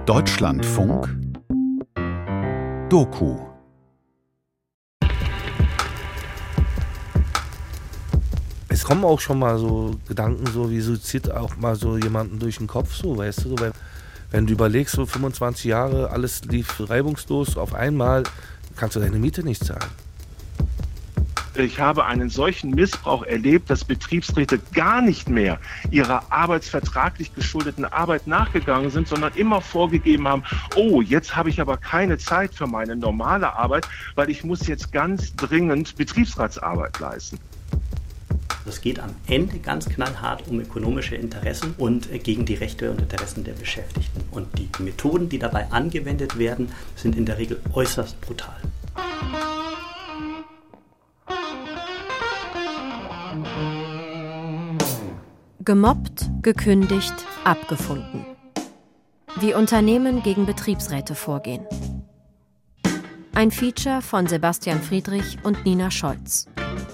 Deutschlandfunk Doku. Es kommen auch schon mal so Gedanken, so wie Suizid auch mal so jemanden durch den Kopf, so, weißt du, so, wenn du überlegst, so 25 Jahre, alles lief reibungslos, auf einmal kannst du deine Miete nicht zahlen. Ich habe einen solchen Missbrauch erlebt, dass Betriebsräte gar nicht mehr ihrer arbeitsvertraglich geschuldeten Arbeit nachgegangen sind, sondern immer vorgegeben haben, oh, jetzt habe ich aber keine Zeit für meine normale Arbeit, weil ich muss jetzt ganz dringend Betriebsratsarbeit leisten. Es geht am Ende ganz knallhart um ökonomische Interessen und gegen die Rechte und Interessen der Beschäftigten. Und die Methoden, die dabei angewendet werden, sind in der Regel äußerst brutal. Gemobbt, gekündigt, abgefunden. Wie Unternehmen gegen Betriebsräte vorgehen. Ein Feature von Sebastian Friedrich und Nina Scholz.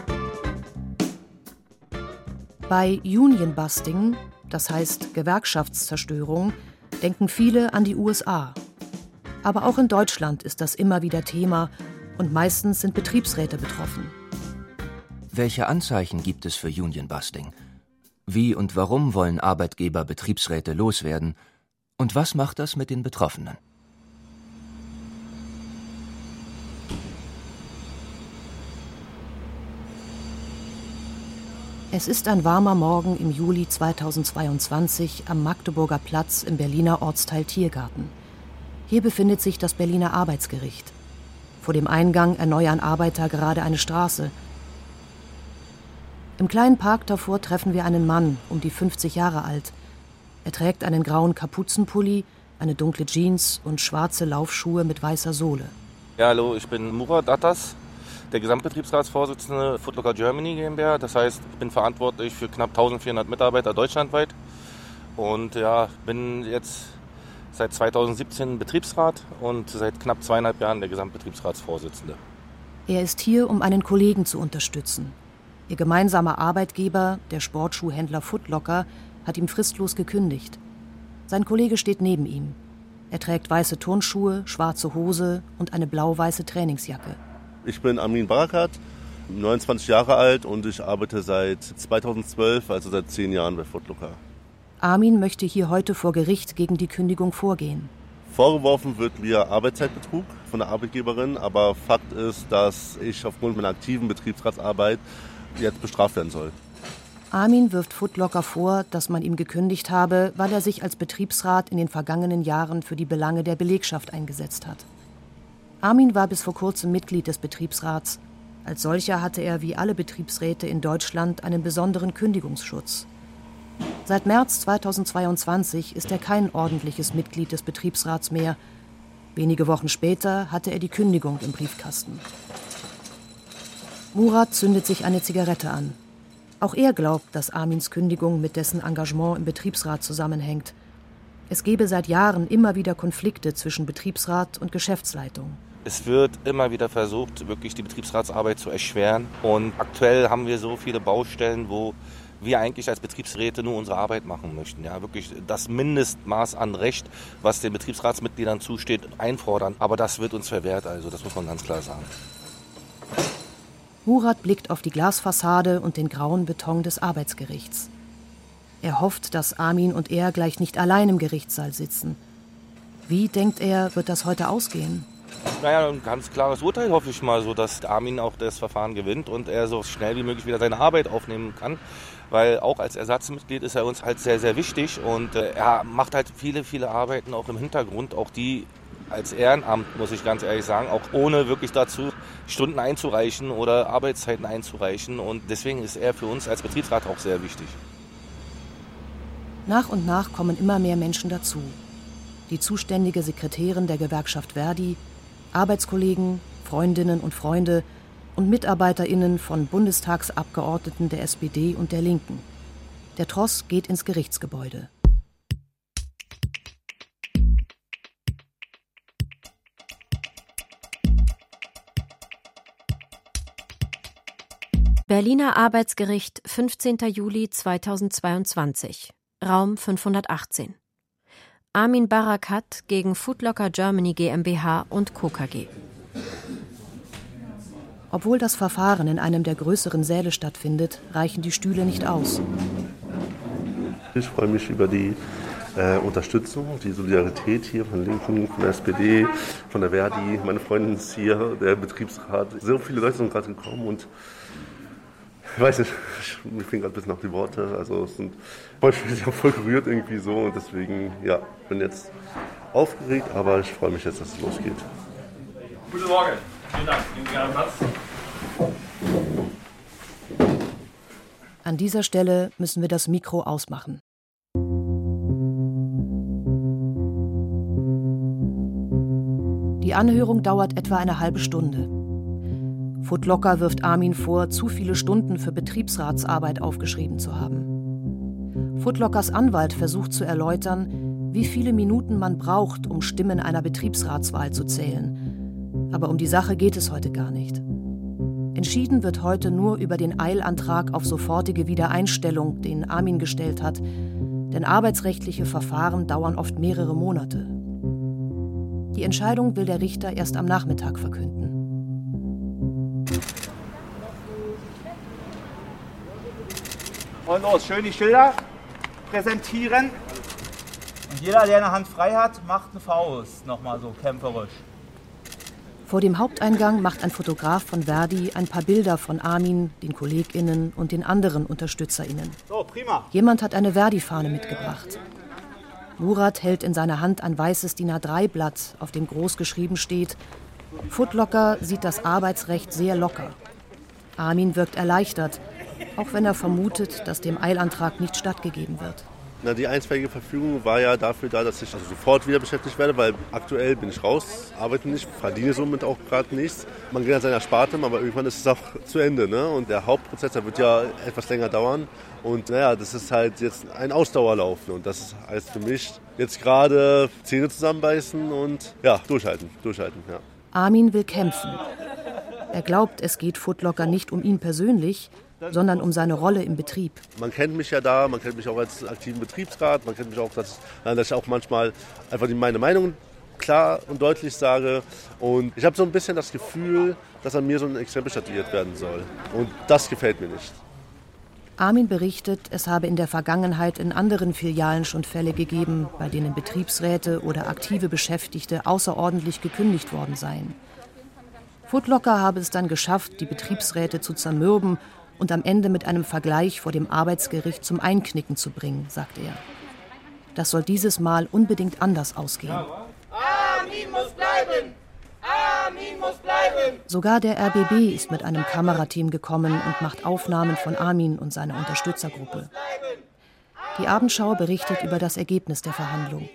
Bei Union Busting, das heißt Gewerkschaftszerstörung, denken viele an die USA. Aber auch in Deutschland ist das immer wieder Thema und meistens sind Betriebsräte betroffen. Welche Anzeichen gibt es für Union Busting? Wie und warum wollen Arbeitgeber Betriebsräte loswerden? Und was macht das mit den Betroffenen? Es ist ein warmer Morgen im Juli 2022 am Magdeburger Platz im Berliner Ortsteil Tiergarten. Hier befindet sich das Berliner Arbeitsgericht. Vor dem Eingang erneuern Arbeiter gerade eine Straße. Im kleinen Park davor treffen wir einen Mann, um die 50 Jahre alt. Er trägt einen grauen Kapuzenpulli, eine dunkle Jeans und schwarze Laufschuhe mit weißer Sohle. Ja, hallo, ich bin Murat Attas, der Gesamtbetriebsratsvorsitzende Foot Locker Germany GmbH. Das heißt, ich bin verantwortlich für knapp 1400 Mitarbeiter deutschlandweit. Und ja, bin jetzt seit 2017 Betriebsrat und seit knapp 2,5 Jahren der Gesamtbetriebsratsvorsitzende. Er ist hier, um einen Kollegen zu unterstützen. Ihr gemeinsamer Arbeitgeber, der Sportschuhhändler Foot Locker, hat ihm fristlos gekündigt. Sein Kollege steht neben ihm. Er trägt weiße Turnschuhe, schwarze Hose und eine blau-weiße Trainingsjacke. Ich bin Amin Barakat, 29 Jahre alt und ich arbeite seit 2012, also seit 10 Jahren bei Foot Locker. Armin möchte hier heute vor Gericht gegen die Kündigung vorgehen. Vorgeworfen wird mir Arbeitszeitbetrug von der Arbeitgeberin, aber Fakt ist, dass ich aufgrund meiner aktiven Betriebsratsarbeit jetzt bestraft werden soll. Armin wirft Foot Locker vor, dass man ihm gekündigt habe, weil er sich als Betriebsrat in den vergangenen Jahren für die Belange der Belegschaft eingesetzt hat. Armin war bis vor kurzem Mitglied des Betriebsrats. Als solcher hatte er wie alle Betriebsräte in Deutschland einen besonderen Kündigungsschutz. Seit März 2022 ist er kein ordentliches Mitglied des Betriebsrats mehr. Wenige Wochen später hatte er die Kündigung im Briefkasten. Murat zündet sich eine Zigarette an. Auch er glaubt, dass Armins Kündigung mit dessen Engagement im Betriebsrat zusammenhängt. Es gebe seit Jahren immer wieder Konflikte zwischen Betriebsrat und Geschäftsleitung. Es wird immer wieder versucht, wirklich die Betriebsratsarbeit zu erschweren. Und aktuell haben wir so viele Baustellen, wo wir eigentlich als Betriebsräte nur unsere Arbeit machen möchten. Ja, wirklich das Mindestmaß an Recht, was den Betriebsratsmitgliedern zusteht, einfordern. Aber das wird uns verwehrt, also das muss man ganz klar sagen. Murat blickt auf die Glasfassade und den grauen Beton des Arbeitsgerichts. Er hofft, dass Armin und er gleich nicht allein im Gerichtssaal sitzen. Wie, denkt er, wird das heute ausgehen? Naja, ein ganz klares Urteil hoffe ich mal, so dass Armin auch das Verfahren gewinnt und er so schnell wie möglich wieder seine Arbeit aufnehmen kann. Weil auch als Ersatzmitglied ist er uns halt sehr, sehr wichtig und er macht halt viele, viele Arbeiten auch im Hintergrund, auch die als Ehrenamt, muss ich ganz ehrlich sagen, auch ohne wirklich dazu Stunden einzureichen oder Arbeitszeiten einzureichen. Und deswegen ist er für uns als Betriebsrat auch sehr wichtig. Nach und nach kommen immer mehr Menschen dazu. Die zuständige Sekretärin der Gewerkschaft ver.di, Arbeitskollegen, Freundinnen und Freunde und MitarbeiterInnen von Bundestagsabgeordneten der SPD und der Linken. Der Tross geht ins Gerichtsgebäude. Berliner Arbeitsgericht, 15. Juli 2022, Raum 518. Armin Barakat gegen Footlocker Germany GmbH und Co. KG. Obwohl das Verfahren in einem der größeren Säle stattfindet, reichen die Stühle nicht aus. Ich freue mich über die Unterstützung, die Solidarität hier von Linken, von der SPD, von der Verdi. Meine Freundin ist hier, der Betriebsrat. So viele Leute sind gerade gekommen und ich weiß nicht, mir fehlen gerade ein bisschen auf die Worte. Also ich bin voll gerührt irgendwie so und deswegen, ja, bin jetzt aufgeregt, aber ich freue mich jetzt, dass es losgeht. Guten Morgen. Vielen Dank. Gerne Platz. An dieser Stelle müssen wir das Mikro ausmachen. Die Anhörung dauert etwa eine halbe Stunde. Footlocker wirft Armin vor, zu viele Stunden für Betriebsratsarbeit aufgeschrieben zu haben. Footlockers Anwalt versucht zu erläutern, wie viele Minuten man braucht, um Stimmen einer Betriebsratswahl zu zählen. Aber um die Sache geht es heute gar nicht. Entschieden wird heute nur über den Eilantrag auf sofortige Wiedereinstellung, den Armin gestellt hat. Denn arbeitsrechtliche Verfahren dauern oft mehrere Monate. Die Entscheidung will der Richter erst am Nachmittag verkünden. Und los, schön die Schilder präsentieren. Und jeder, der eine Hand frei hat, macht eine Faust. Nochmal so kämpferisch. Vor dem Haupteingang macht ein Fotograf von Verdi ein paar Bilder von Armin, den KollegInnen und den anderen UnterstützerInnen. So, prima. Jemand hat eine Verdi-Fahne mitgebracht. Murat hält in seiner Hand ein weißes DIN A3-Blatt, auf dem groß geschrieben steht: Footlocker sieht das Arbeitsrecht sehr locker. Armin wirkt erleichtert, auch wenn er vermutet, dass dem Eilantrag nicht stattgegeben wird. Na, die einstweilige Verfügung war ja dafür da, dass ich sofort wieder beschäftigt werde, weil aktuell bin ich raus, arbeite nicht, verdiene somit auch gerade nichts. Man geht an seiner Sparte, aber irgendwann ist es auch zu Ende. Ne? Und der Hauptprozess, der wird ja etwas länger dauern. Und naja, das ist halt jetzt ein Ausdauerlauf. Und das heißt für mich jetzt gerade Zähne zusammenbeißen und ja, durchhalten. Ja. Armin will kämpfen. Er glaubt, es geht Footlocker nicht um ihn persönlich, sondern um seine Rolle im Betrieb. Man kennt mich ja da, man kennt mich auch als aktiven Betriebsrat, man kennt mich auch, dass ich auch manchmal einfach meine Meinung klar und deutlich sage. Und ich habe so ein bisschen das Gefühl, dass an mir so ein Exempel statuiert werden soll. Und das gefällt mir nicht. Armin berichtet, es habe in der Vergangenheit in anderen Filialen schon Fälle gegeben, bei denen Betriebsräte oder aktive Beschäftigte außerordentlich gekündigt worden seien. Footlocker habe es dann geschafft, die Betriebsräte zu zermürben und am Ende mit einem Vergleich vor dem Arbeitsgericht zum Einknicken zu bringen, sagt er. Das soll dieses Mal unbedingt anders ausgehen. Armin muss bleiben! Armin muss bleiben! Sogar der RBB ist mit einem Kamerateam gekommen und macht Aufnahmen von Armin und seiner Unterstützergruppe. Die Abendschau berichtet über das Ergebnis der Verhandlung.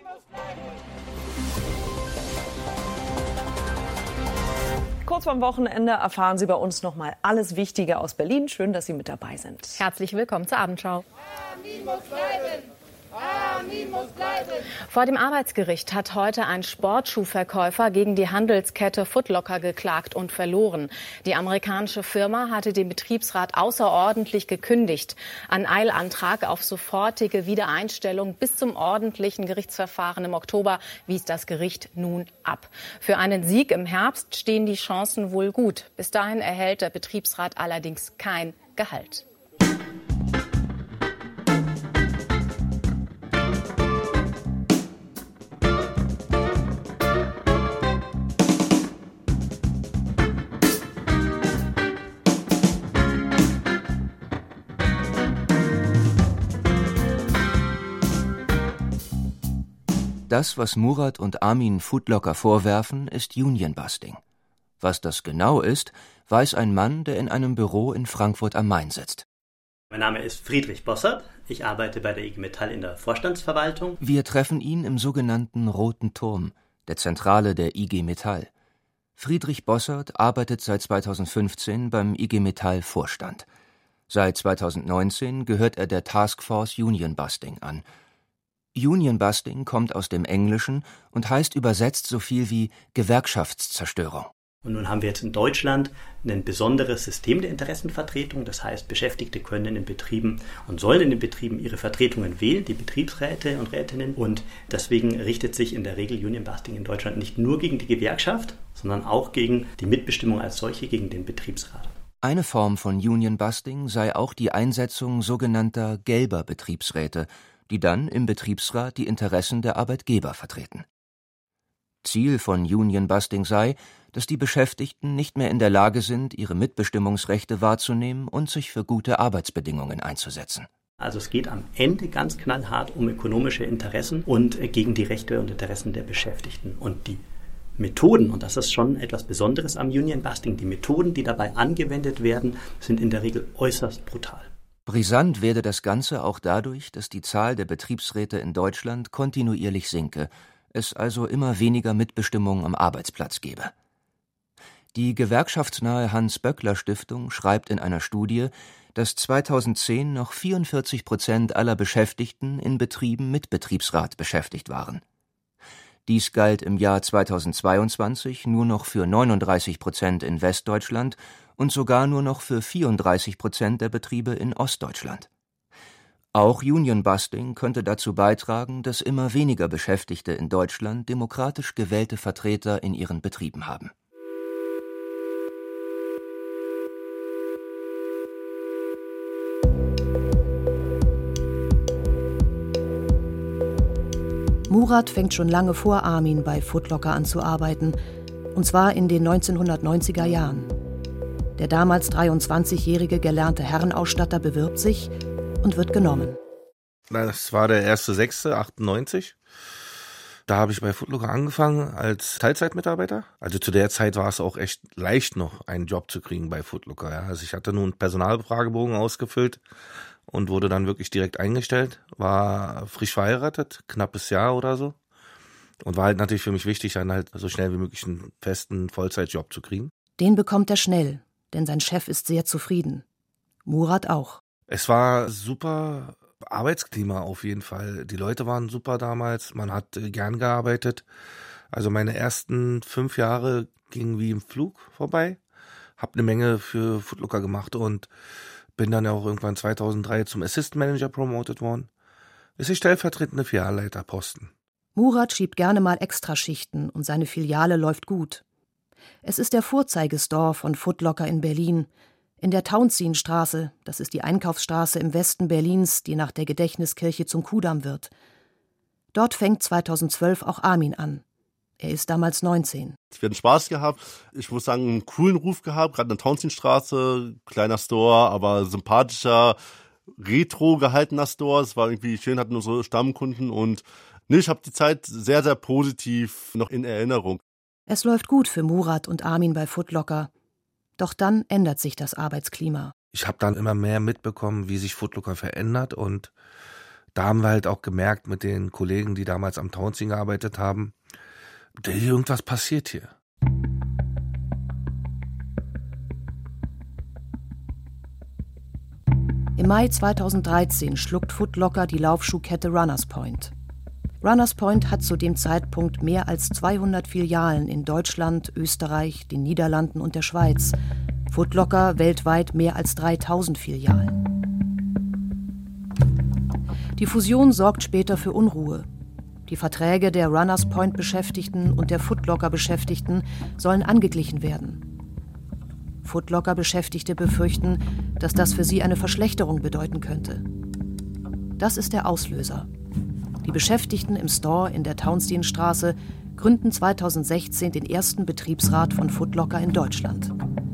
Kurz vorm Wochenende erfahren Sie bei uns noch mal alles Wichtige aus Berlin. Schön, dass Sie mit dabei sind. Herzlich willkommen zur Abendschau. Armin muss bleiben! Armin muss bleiben! Vor dem Arbeitsgericht hat heute ein Sportschuhverkäufer gegen die Handelskette Footlocker geklagt und verloren. Die amerikanische Firma hatte den Betriebsrat außerordentlich gekündigt. Ein Eilantrag auf sofortige Wiedereinstellung bis zum ordentlichen Gerichtsverfahren im Oktober wies das Gericht nun ab. Für einen Sieg im Herbst stehen die Chancen wohl gut. Bis dahin erhält der Betriebsrat allerdings kein Gehalt. Das, was Murat und Armin Footlocker vorwerfen, ist Union-Busting. Was das genau ist, weiß ein Mann, der in einem Büro in Frankfurt am Main sitzt. Mein Name ist Friedrich Bossert. Ich arbeite bei der IG Metall in der Vorstandsverwaltung. Wir treffen ihn im sogenannten Roten Turm, der Zentrale der IG Metall. Friedrich Bossert arbeitet seit 2015 beim IG Metall Vorstand. Seit 2019 gehört er der Taskforce Union-Busting an. Union-Busting kommt aus dem Englischen und heißt übersetzt so viel wie Gewerkschaftszerstörung. Und nun haben wir jetzt in Deutschland ein besonderes System der Interessenvertretung. Das heißt, Beschäftigte können in den Betrieben und sollen in den Betrieben ihre Vertretungen wählen, die Betriebsräte und Rätinnen. Und deswegen richtet sich in der Regel Union Busting in Deutschland nicht nur gegen die Gewerkschaft, sondern auch gegen die Mitbestimmung als solche, gegen den Betriebsrat. Eine Form von Union Busting sei auch die Einsetzung sogenannter gelber Betriebsräte, die dann im Betriebsrat die Interessen der Arbeitgeber vertreten. Ziel von Union Busting sei, dass die Beschäftigten nicht mehr in der Lage sind, ihre Mitbestimmungsrechte wahrzunehmen und sich für gute Arbeitsbedingungen einzusetzen. Also es geht am Ende ganz knallhart um ökonomische Interessen und gegen die Rechte und Interessen der Beschäftigten. Und die Methoden, und das ist schon etwas Besonderes am Union Busting, die Methoden, die dabei angewendet werden, sind in der Regel äußerst brutal. Brisant werde das Ganze auch dadurch, dass die Zahl der Betriebsräte in Deutschland kontinuierlich sinke, es also immer weniger Mitbestimmung am Arbeitsplatz gebe. Die gewerkschaftsnahe Hans-Böckler-Stiftung schreibt in einer Studie, dass 2010 noch 44% aller Beschäftigten in Betrieben mit Betriebsrat beschäftigt waren. Dies galt im Jahr 2022 nur noch für 39% in Westdeutschland und sogar nur noch für 34% der Betriebe in Ostdeutschland. Auch Union Busting könnte dazu beitragen, dass immer weniger Beschäftigte in Deutschland demokratisch gewählte Vertreter in ihren Betrieben haben. Murat fängt schon lange vor Armin bei Foot Locker an zu arbeiten, und zwar in den 1990er Jahren. Der damals 23-jährige gelernte Herrenausstatter bewirbt sich und wird genommen. Das war der 1.6.98. Da habe ich bei Foot Locker angefangen als Teilzeitmitarbeiter. Also zu der Zeit war es auch echt leicht noch, einen Job zu kriegen bei Foot Locker. Ja. Also ich hatte nur einen Personalfragebogen ausgefüllt und wurde dann wirklich direkt eingestellt. War frisch verheiratet, knappes Jahr oder so. Und war halt natürlich für mich wichtig, dann halt so schnell wie möglich einen festen Vollzeitjob zu kriegen. Den bekommt er schnell, denn sein Chef ist sehr zufrieden. Murat auch. Es war super Arbeitsklima auf jeden Fall. Die Leute waren super damals, man hat gern gearbeitet. Also meine ersten 5 Jahre gingen wie im Flug vorbei. Hab eine Menge für Foot Locker gemacht und bin dann auch irgendwann 2003 zum Assistant Manager promoted worden. Ist die stellvertretende Filialleiterposten. Murat schiebt gerne mal Extraschichten und seine Filiale läuft gut. Es ist der Vorzeigestore von Foot Locker in Berlin. In der Tauentzienstraße, das ist die Einkaufsstraße im Westen Berlins, die nach der Gedächtniskirche zum Kudamm wird. Dort fängt 2012 auch Armin an. Er ist damals 19. Wir hatten Spaß gehabt. Ich muss sagen, einen coolen Ruf gehabt, gerade in der Tauentzienstraße. Kleiner Store, aber sympathischer, retro gehaltener Store. Es war irgendwie schön, hatten unsere Stammkunden und ich habe die Zeit sehr, sehr positiv noch in Erinnerung. Es läuft gut für Murat und Armin bei Foot Locker. Doch dann ändert sich das Arbeitsklima. Ich habe dann immer mehr mitbekommen, wie sich Foot Locker verändert. Und da haben wir halt auch gemerkt mit den Kollegen, die damals am Tauentzien gearbeitet haben, irgendwas passiert hier. Im Mai 2013 schluckt Foot Locker die Laufschuhkette Runners Point. Runners Point hat zu dem Zeitpunkt mehr als 200 Filialen in Deutschland, Österreich, den Niederlanden und der Schweiz. Foot Locker weltweit mehr als 3000 Filialen. Die Fusion sorgt später für Unruhe. Die Verträge der Runners Point Beschäftigten und der Foot Locker Beschäftigten sollen angeglichen werden. Foot Locker Beschäftigte befürchten, dass das für sie eine Verschlechterung bedeuten könnte. Das ist der Auslöser. Die Beschäftigten im Store in der Tauentzienstraße gründen 2016 den ersten Betriebsrat von Foot Locker in Deutschland.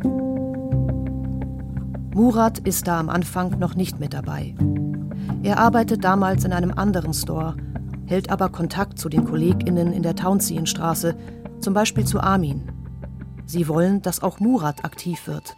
Murat ist da am Anfang noch nicht mit dabei. Er arbeitet damals in einem anderen Store, hält aber Kontakt zu den KollegInnen in der Tauentzienstraße, zum Beispiel zu Armin. Sie wollen, dass auch Murat aktiv wird.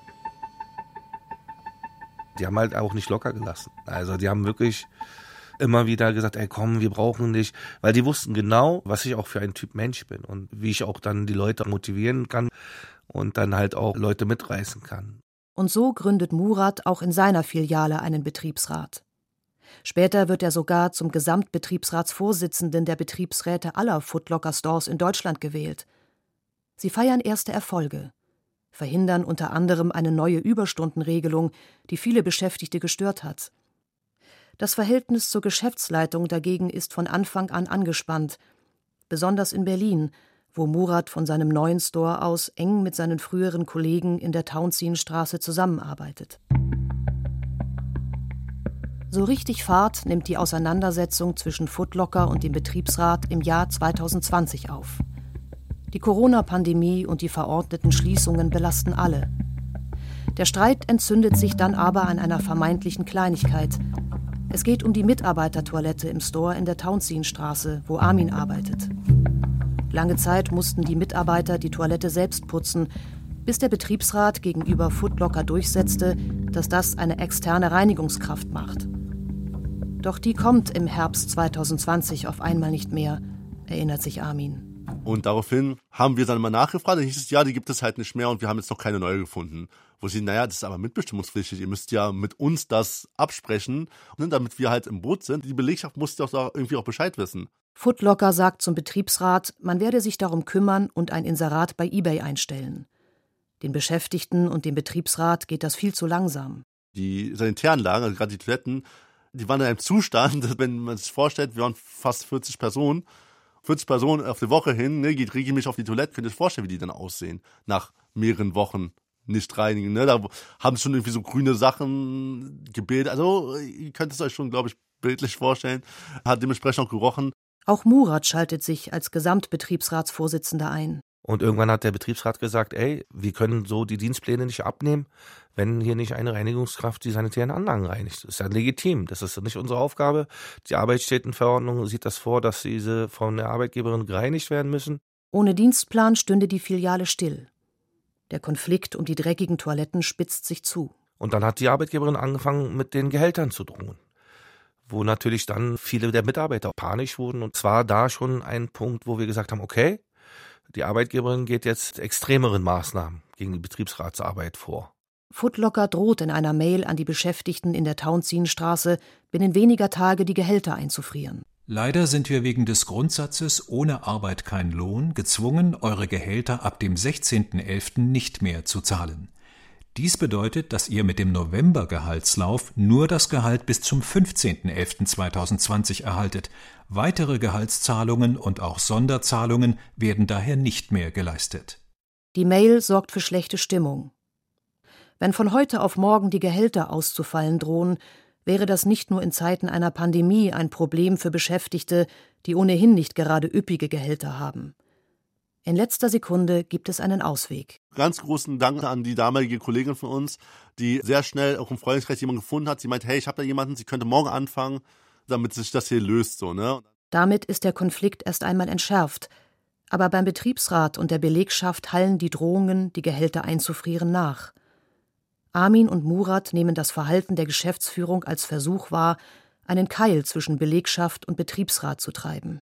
Die haben halt auch nicht locker gelassen. Also die haben wirklich immer wieder gesagt, ey komm, wir brauchen dich. Weil die wussten genau, was ich auch für ein Typ Mensch bin und wie ich auch dann die Leute motivieren kann und dann halt auch Leute mitreißen kann. Und so gründet Murat auch in seiner Filiale einen Betriebsrat. Später wird er sogar zum Gesamtbetriebsratsvorsitzenden der Betriebsräte aller Foot Locker Stores in Deutschland gewählt. Sie feiern erste Erfolge, verhindern unter anderem eine neue Überstundenregelung, die viele Beschäftigte gestört hat. Das Verhältnis zur Geschäftsleitung dagegen ist von Anfang an angespannt, besonders in Berlin, wo Murat von seinem neuen Store aus eng mit seinen früheren Kollegen in der Tauentzienstraße zusammenarbeitet. So richtig Fahrt nimmt die Auseinandersetzung zwischen Foot Locker und dem Betriebsrat im Jahr 2020 auf. Die Corona-Pandemie und die verordneten Schließungen belasten alle. Der Streit entzündet sich dann aber an einer vermeintlichen Kleinigkeit. Es geht um die Mitarbeitertoilette im Store in der Tauentzienstraße, wo Armin arbeitet. Lange Zeit mussten die Mitarbeiter die Toilette selbst putzen, bis der Betriebsrat gegenüber Foot Locker durchsetzte, dass das eine externe Reinigungskraft macht. Doch die kommt im Herbst 2020 auf einmal nicht mehr, erinnert sich Armin. Und daraufhin haben wir dann mal nachgefragt, dann hieß es, ja, die gibt es halt nicht mehr und wir haben jetzt noch keine neue gefunden. Wo sie, naja, das ist aber mitbestimmungspflichtig, ihr müsst ja mit uns das absprechen, und damit wir halt im Boot sind. Die Belegschaft muss doch da irgendwie auch Bescheid wissen. Foot Locker sagt zum Betriebsrat, man werde sich darum kümmern und ein Inserat bei eBay einstellen. Den Beschäftigten und dem Betriebsrat geht das viel zu langsam. Die Sanitäranlagen, also gerade die Toiletten, die waren in einem Zustand, wenn man sich vorstellt, wir waren fast 40 Personen auf die Woche hin, ne, geht regelmäßig auf die Toilette, könnt ihr euch vorstellen, wie die dann aussehen, nach mehreren Wochen nicht reinigen. Ne? Da haben sie schon irgendwie so grüne Sachen gebildet. Also ihr könnt es euch schon, glaube ich, bildlich vorstellen. Hat dementsprechend auch gerochen. Auch Murat schaltet sich als Gesamtbetriebsratsvorsitzender ein. Und irgendwann hat der Betriebsrat gesagt, wir können so die Dienstpläne nicht abnehmen, wenn hier nicht eine Reinigungskraft die sanitären Anlagen reinigt. Das ist ja legitim, das ist nicht unsere Aufgabe. Die Arbeitsstättenverordnung sieht das vor, dass diese von der Arbeitgeberin gereinigt werden müssen. Ohne Dienstplan stünde die Filiale still. Der Konflikt um die dreckigen Toiletten spitzt sich zu. Und dann hat die Arbeitgeberin angefangen, mit den Gehältern zu drohen. Wo natürlich dann viele der Mitarbeiter panisch wurden. Und zwar da schon ein Punkt, wo wir gesagt haben, okay, die Arbeitgeberin geht jetzt extremeren Maßnahmen gegen die Betriebsratsarbeit vor. Foot Locker droht in einer Mail an die Beschäftigten in der Tauentzienstraße, binnen weniger Tage die Gehälter einzufrieren. Leider sind wir wegen des Grundsatzes ohne Arbeit kein Lohn gezwungen, eure Gehälter ab dem 16.11. nicht mehr zu zahlen. Dies bedeutet, dass ihr mit dem November-Gehaltslauf nur das Gehalt bis zum 15.11.2020 erhaltet. Weitere Gehaltszahlungen und auch Sonderzahlungen werden daher nicht mehr geleistet. Die Mail sorgt für schlechte Stimmung. Wenn von heute auf morgen die Gehälter auszufallen drohen, wäre das nicht nur in Zeiten einer Pandemie ein Problem für Beschäftigte, die ohnehin nicht gerade üppige Gehälter haben. In letzter Sekunde gibt es einen Ausweg. Ganz großen Dank an die damalige Kollegin von uns, die sehr schnell auch im Freundeskreis jemanden gefunden hat. Sie meint, hey, ich habe da jemanden, sie könnte morgen anfangen, damit sich das hier löst. So, ne? Damit ist der Konflikt erst einmal entschärft. Aber beim Betriebsrat und der Belegschaft hallen die Drohungen, die Gehälter einzufrieren, nach. Armin und Murat nehmen das Verhalten der Geschäftsführung als Versuch wahr, einen Keil zwischen Belegschaft und Betriebsrat zu treiben.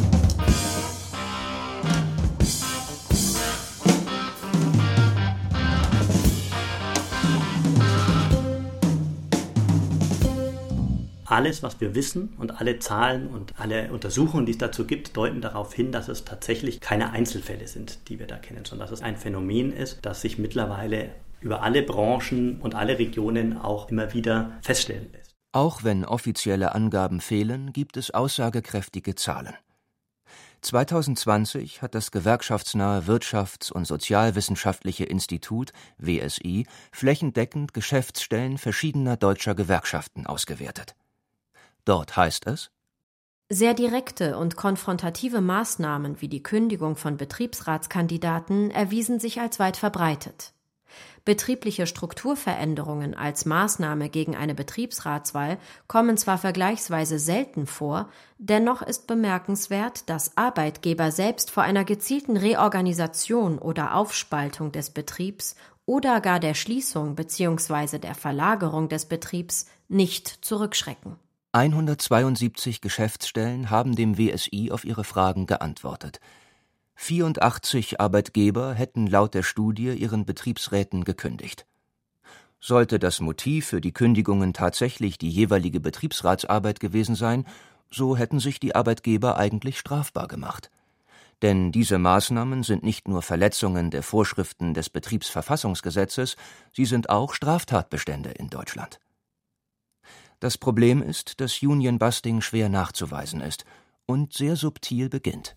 Alles, was wir wissen und alle Zahlen und alle Untersuchungen, die es dazu gibt, deuten darauf hin, dass es tatsächlich keine Einzelfälle sind, die wir da kennen, sondern dass es ein Phänomen ist, das sich mittlerweile über alle Branchen und alle Regionen auch immer wieder feststellen lässt. Auch wenn offizielle Angaben fehlen, gibt es aussagekräftige Zahlen. 2020 hat das gewerkschaftsnahe Wirtschafts- und Sozialwissenschaftliche Institut, WSI, flächendeckend Geschäftsstellen verschiedener deutscher Gewerkschaften ausgewertet. Dort heißt es: Sehr direkte und konfrontative Maßnahmen wie die Kündigung von Betriebsratskandidaten erwiesen sich als weit verbreitet. Betriebliche Strukturveränderungen als Maßnahme gegen eine Betriebsratswahl kommen zwar vergleichsweise selten vor, dennoch ist bemerkenswert, dass Arbeitgeber selbst vor einer gezielten Reorganisation oder Aufspaltung des Betriebs oder gar der Schließung bzw. der Verlagerung des Betriebs nicht zurückschrecken. 172 Geschäftsstellen haben dem WSI auf ihre Fragen geantwortet. 84 Arbeitgeber hätten laut der Studie ihren Betriebsräten gekündigt. Sollte das Motiv für die Kündigungen tatsächlich die jeweilige Betriebsratsarbeit gewesen sein, so hätten sich die Arbeitgeber eigentlich strafbar gemacht. Denn diese Maßnahmen sind nicht nur Verletzungen der Vorschriften des Betriebsverfassungsgesetzes, sie sind auch Straftatbestände in Deutschland. Das Problem ist, dass Union-Busting schwer nachzuweisen ist und sehr subtil beginnt.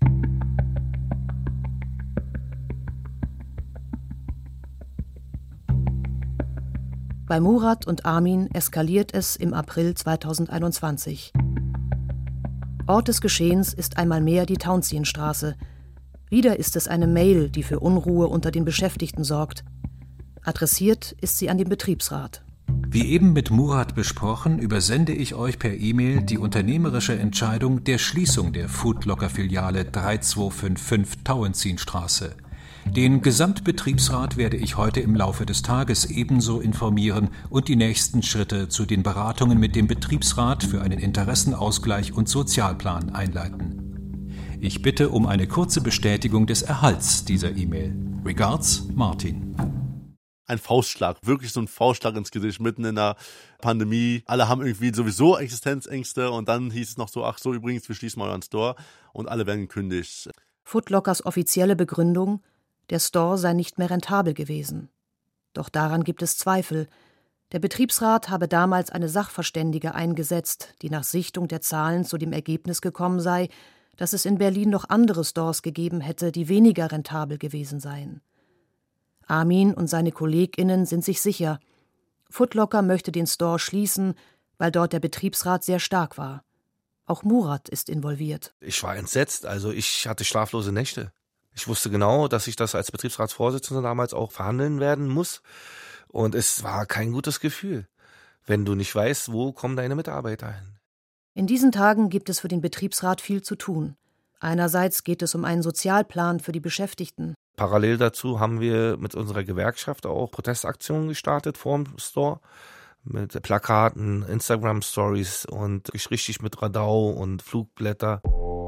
Bei Murat und Armin eskaliert es im April 2021. Ort des Geschehens ist einmal mehr die Tauentzienstraße. Wieder ist es eine Mail, die für Unruhe unter den Beschäftigten sorgt. Adressiert ist sie an den Betriebsrat. Wie eben mit Murat besprochen, übersende ich euch per E-Mail die unternehmerische Entscheidung der Schließung der Foodlocker-Filiale 3255 Tauentzienstraße. Den Gesamtbetriebsrat werde ich heute im Laufe des Tages ebenso informieren und die nächsten Schritte zu den Beratungen mit dem Betriebsrat für einen Interessenausgleich und Sozialplan einleiten. Ich bitte um eine kurze Bestätigung des Erhalts dieser E-Mail. Regards, Martin. Ein Faustschlag, wirklich so ein Faustschlag ins Gesicht, mitten in der Pandemie. Alle haben irgendwie sowieso Existenzängste und dann hieß es noch so, ach so, übrigens, wir schließen mal euren Store und alle werden gekündigt. Foodlockers offizielle Begründung: Der Store sei nicht mehr rentabel gewesen. Doch daran gibt es Zweifel. Der Betriebsrat habe damals eine Sachverständige eingesetzt, die nach Sichtung der Zahlen zu dem Ergebnis gekommen sei, dass es in Berlin noch andere Stores gegeben hätte, die weniger rentabel gewesen seien. Armin und seine KollegInnen sind sich sicher, Foodlocker möchte den Store schließen, weil dort der Betriebsrat sehr stark war. Auch Murat ist involviert. Ich war entsetzt, also ich hatte schlaflose Nächte. Ich wusste genau, dass ich das als Betriebsratsvorsitzender damals auch verhandeln werden muss. Und es war kein gutes Gefühl, wenn du nicht weißt, wo kommen deine Mitarbeiter hin. In diesen Tagen gibt es für den Betriebsrat viel zu tun. Einerseits geht es um einen Sozialplan für die Beschäftigten. Parallel dazu haben wir mit unserer Gewerkschaft auch Protestaktionen gestartet vor dem Store. Mit Plakaten, Instagram-Stories und richtig mit Radau und Flugblätter.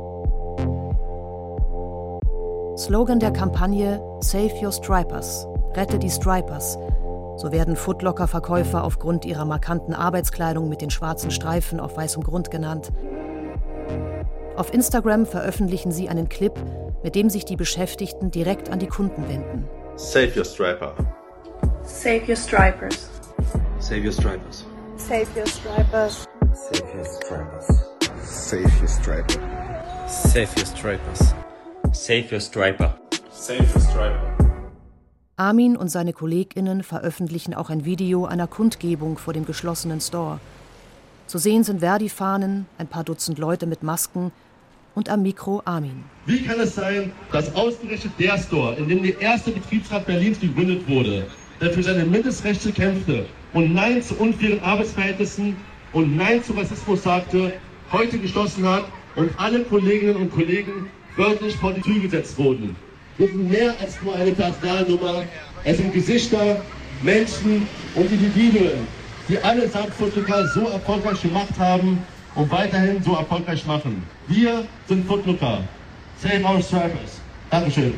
Slogan der Kampagne Save Your Stripers, rette die Stripers. So werden Foodlocker-Verkäufer aufgrund ihrer markanten Arbeitskleidung mit den schwarzen Streifen auf weißem Grund genannt. Auf Instagram veröffentlichen sie einen Clip, mit dem sich die Beschäftigten direkt an die Kunden wenden. Save your striper. Save your stripers. Save your stripers. Save your stripers. Save your stripers. Save your striper. Save your stripers. Save your striper. Save your striper. Armin und seine KollegInnen veröffentlichen auch ein Video einer Kundgebung vor dem geschlossenen Store. Zu sehen sind Verdi-Fahnen, ein paar Dutzend Leute mit Masken und am Mikro Armin. Wie kann es sein, dass ausgerechnet der Store, in dem der erste Betriebsrat Berlins gegründet wurde, der für seine Mindestrechte kämpfte und Nein zu unfairen Arbeitsverhältnissen und Nein zu Rassismus sagte, heute geschlossen hat und alle Kolleginnen und Kollegen wörtlich vor die Tür gesetzt wurden? Wir sind mehr als nur eine Personalnummer. Es sind Gesichter, Menschen und Individuen, die alle Foodlocker so erfolgreich gemacht haben und weiterhin so erfolgreich machen. Wir sind Foodlocker. Save our stripers. Dankeschön.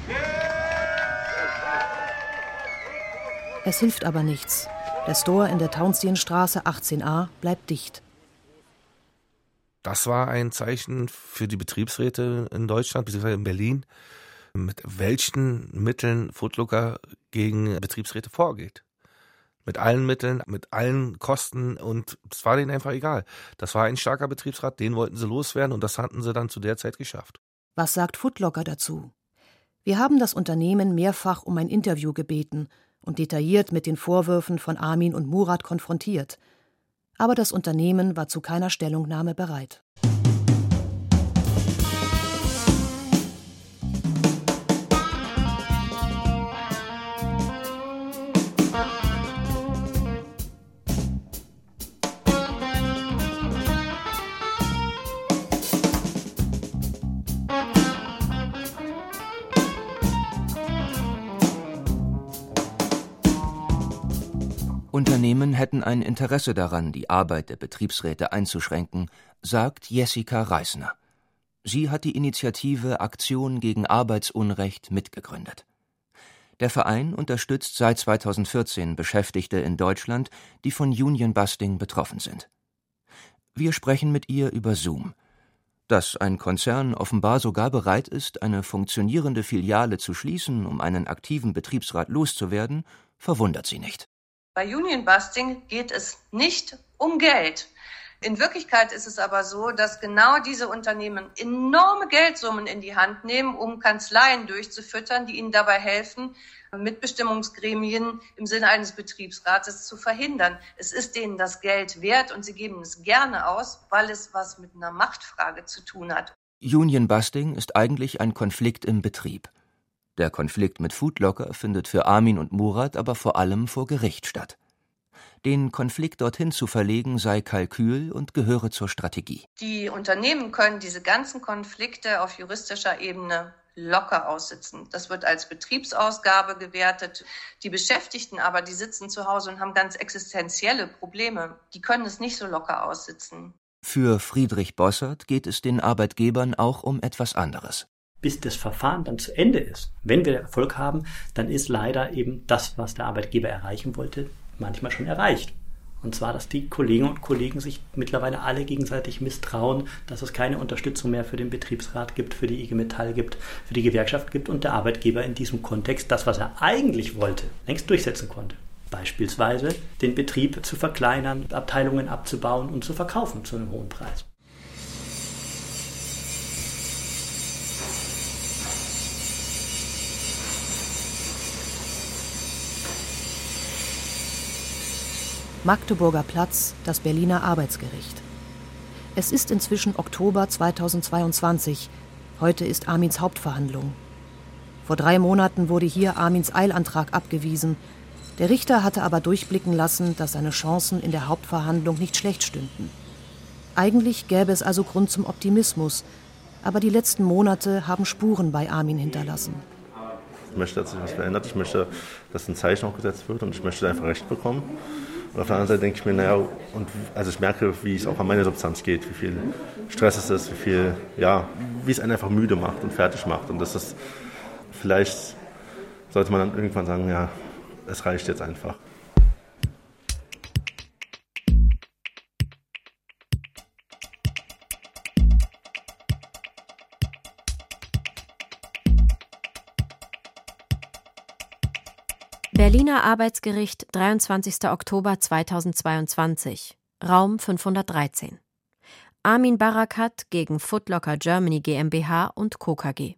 Es hilft aber nichts. Der Store in der Tauentzienstraße 18a bleibt dicht. Das war ein Zeichen für die Betriebsräte in Deutschland, beziehungsweise in Berlin, mit welchen Mitteln Foodlocker gegen Betriebsräte vorgeht. Mit allen Mitteln, mit allen Kosten, und es war denen einfach egal. Das war ein starker Betriebsrat, den wollten sie loswerden und das hatten sie dann zu der Zeit geschafft. Was sagt Foodlocker dazu? Wir haben das Unternehmen mehrfach um ein Interview gebeten und detailliert mit den Vorwürfen von Armin und Murat konfrontiert. Aber das Unternehmen war zu keiner Stellungnahme bereit. Unternehmen hätten ein Interesse daran, die Arbeit der Betriebsräte einzuschränken, sagt Jessica Reisner. Sie hat die Initiative Aktion gegen Arbeitsunrecht mitgegründet. Der Verein unterstützt seit 2014 Beschäftigte in Deutschland, die von Union-Busting betroffen sind. Wir sprechen mit ihr über Zoom. Dass ein Konzern offenbar sogar bereit ist, eine funktionierende Filiale zu schließen, um einen aktiven Betriebsrat loszuwerden, verwundert sie nicht. Bei Union Busting geht es nicht um Geld. In Wirklichkeit ist es aber so, dass genau diese Unternehmen enorme Geldsummen in die Hand nehmen, um Kanzleien durchzufüttern, die ihnen dabei helfen, Mitbestimmungsgremien im Sinne eines Betriebsrates zu verhindern. Es ist denen das Geld wert und sie geben es gerne aus, weil es was mit einer Machtfrage zu tun hat. Union Busting ist eigentlich ein Konflikt im Betrieb. Der Konflikt mit Foot Locker findet für Armin und Murat aber vor allem vor Gericht statt. Den Konflikt dorthin zu verlegen sei Kalkül und gehöre zur Strategie. Die Unternehmen können diese ganzen Konflikte auf juristischer Ebene locker aussitzen. Das wird als Betriebsausgabe gewertet. Die Beschäftigten aber, die sitzen zu Hause und haben ganz existenzielle Probleme. Die können es nicht so locker aussitzen. Für Friedrich Bossert geht es den Arbeitgebern auch um etwas anderes. Bis das Verfahren dann zu Ende ist, wenn wir Erfolg haben, dann ist leider eben das, was der Arbeitgeber erreichen wollte, manchmal schon erreicht. Und zwar, dass die Kolleginnen und Kollegen sich mittlerweile alle gegenseitig misstrauen, dass es keine Unterstützung mehr für den Betriebsrat gibt, für die IG Metall gibt, für die Gewerkschaft gibt und der Arbeitgeber in diesem Kontext das, was er eigentlich wollte, längst durchsetzen konnte. Beispielsweise den Betrieb zu verkleinern, Abteilungen abzubauen und zu verkaufen zu einem hohen Preis. Magdeburger Platz, das Berliner Arbeitsgericht. Es ist inzwischen Oktober 2022. Heute ist Armins Hauptverhandlung. Vor 3 Monaten wurde hier Armins Eilantrag abgewiesen. Der Richter hatte aber durchblicken lassen, dass seine Chancen in der Hauptverhandlung nicht schlecht stünden. Eigentlich gäbe es also Grund zum Optimismus, aber die letzten Monate haben Spuren bei Armin hinterlassen. Ich möchte, dass sich was verändert. Ich möchte, dass ein Zeichen auch gesetzt wird und ich möchte einfach Recht bekommen. Und auf der anderen Seite denke ich mir, also ich merke, wie es auch an meine Substanz geht, wie viel Stress es ist, wie es einen einfach müde macht und fertig macht. Und das ist, vielleicht sollte man dann irgendwann sagen, ja, es reicht jetzt einfach. Berliner Arbeitsgericht, 23. Oktober 2022, Raum 513. Armin Barakat gegen Foot Locker Germany GmbH und Co. KG.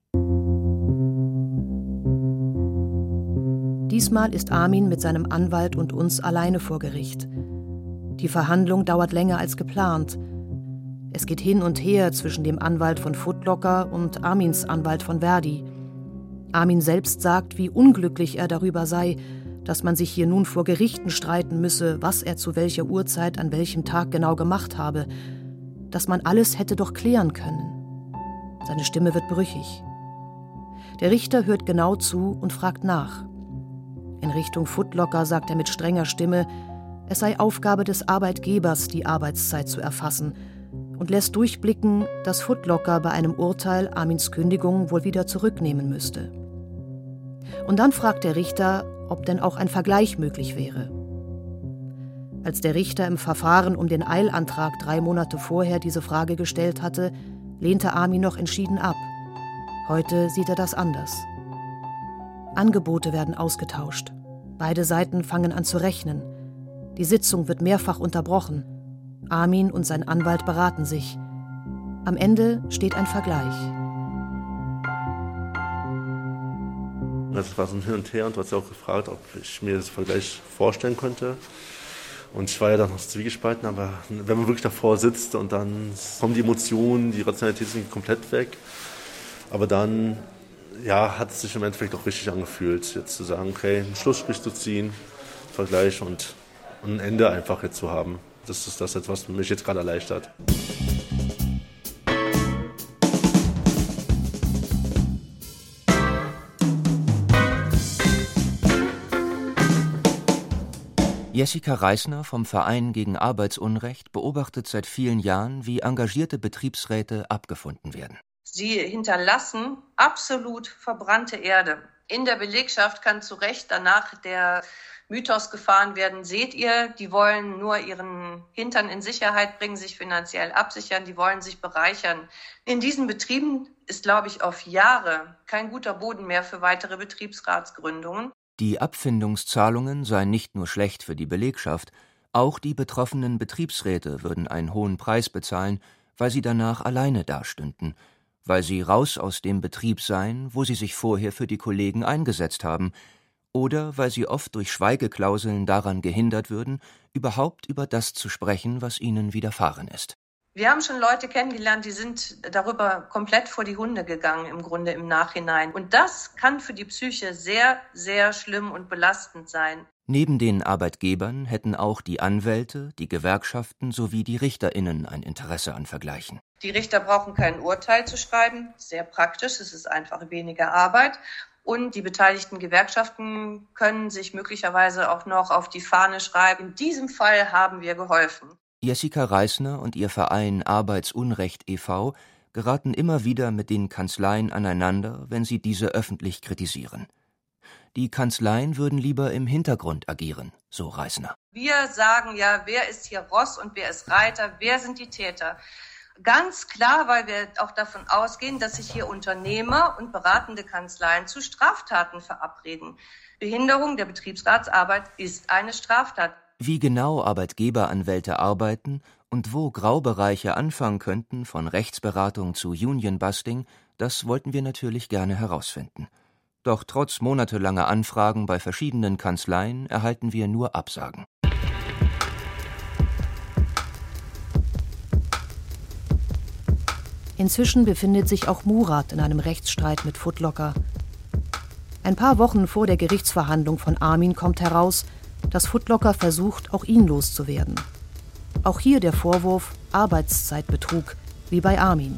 Diesmal ist Armin mit seinem Anwalt und uns alleine vor Gericht. Die Verhandlung dauert länger als geplant. Es geht hin und her zwischen dem Anwalt von Foot Locker und Armins Anwalt von Verdi. Armin selbst sagt, wie unglücklich er darüber sei, dass man sich hier nun vor Gerichten streiten müsse, was er zu welcher Uhrzeit an welchem Tag genau gemacht habe, dass man alles hätte doch klären können. Seine Stimme wird brüchig. Der Richter hört genau zu und fragt nach. In Richtung Foot Locker sagt er mit strenger Stimme, es sei Aufgabe des Arbeitgebers, die Arbeitszeit zu erfassen, und lässt durchblicken, dass Foot Locker bei einem Urteil Armins Kündigung wohl wieder zurücknehmen müsste. Und dann fragt der Richter, ob denn auch ein Vergleich möglich wäre. Als der Richter im Verfahren um den Eilantrag 3 Monate vorher diese Frage gestellt hatte, lehnte Armin noch entschieden ab. Heute sieht er das anders. Angebote werden ausgetauscht. Beide Seiten fangen an zu rechnen. Die Sitzung wird mehrfach unterbrochen. Armin und sein Anwalt beraten sich. Am Ende steht ein Vergleich. Das war so ein Hin und Her und du hast ja auch gefragt, ob ich mir das Vergleich vorstellen könnte. Und ich war ja dann noch zwiegespalten, aber wenn man wirklich davor sitzt und dann kommen die Emotionen, die Rationalität sind komplett weg. Aber dann hat es sich im Endeffekt auch richtig angefühlt, jetzt zu sagen, okay, einen Schlussstrich zu ziehen, Vergleich und ein Ende einfach jetzt zu haben. Das ist das jetzt, was mich jetzt gerade erleichtert. Jessica Reisner vom Verein gegen Arbeitsunrecht beobachtet seit vielen Jahren, wie engagierte Betriebsräte abgefunden werden. Sie hinterlassen absolut verbrannte Erde. In der Belegschaft kann zu Recht danach der Mythos gefahren werden. Seht ihr, die wollen nur ihren Hintern in Sicherheit bringen, sich finanziell absichern, die wollen sich bereichern. In diesen Betrieben ist, glaube ich, auf Jahre kein guter Boden mehr für weitere Betriebsratsgründungen. Die Abfindungszahlungen seien nicht nur schlecht für die Belegschaft, auch die betroffenen Betriebsräte würden einen hohen Preis bezahlen, weil sie danach alleine dastünden, weil sie raus aus dem Betrieb seien, wo sie sich vorher für die Kollegen eingesetzt haben, oder weil sie oft durch Schweigeklauseln daran gehindert würden, überhaupt über das zu sprechen, was ihnen widerfahren ist. Wir haben schon Leute kennengelernt, die sind darüber komplett vor die Hunde gegangen, im Grunde im Nachhinein. Und das kann für die Psyche sehr, sehr schlimm und belastend sein. Neben den Arbeitgebern hätten auch die Anwälte, die Gewerkschaften sowie die RichterInnen ein Interesse an Vergleichen. Die Richter brauchen kein Urteil zu schreiben, sehr praktisch, es ist einfach weniger Arbeit. Und die beteiligten Gewerkschaften können sich möglicherweise auch noch auf die Fahne schreiben. In diesem Fall haben wir geholfen. Jessica Reisner und ihr Verein Arbeitsunrecht e.V. geraten immer wieder mit den Kanzleien aneinander, wenn sie diese öffentlich kritisieren. Die Kanzleien würden lieber im Hintergrund agieren, so Reisner. Wir sagen ja, wer ist hier Ross und wer ist Reiter, wer sind die Täter? Ganz klar, weil wir auch davon ausgehen, dass sich hier Unternehmer und beratende Kanzleien zu Straftaten verabreden. Behinderung der Betriebsratsarbeit ist eine Straftat. Wie genau Arbeitgeberanwälte arbeiten und wo Graubereiche anfangen könnten, von Rechtsberatung zu Unionbusting, das wollten wir natürlich gerne herausfinden. Doch trotz monatelanger Anfragen bei verschiedenen Kanzleien erhalten wir nur Absagen. Inzwischen befindet sich auch Murat in einem Rechtsstreit mit Foot Locker. Ein paar Wochen vor der Gerichtsverhandlung von Armin kommt heraus, dass Foot Locker versucht, auch ihn loszuwerden. Auch hier der Vorwurf Arbeitszeitbetrug, wie bei Armin.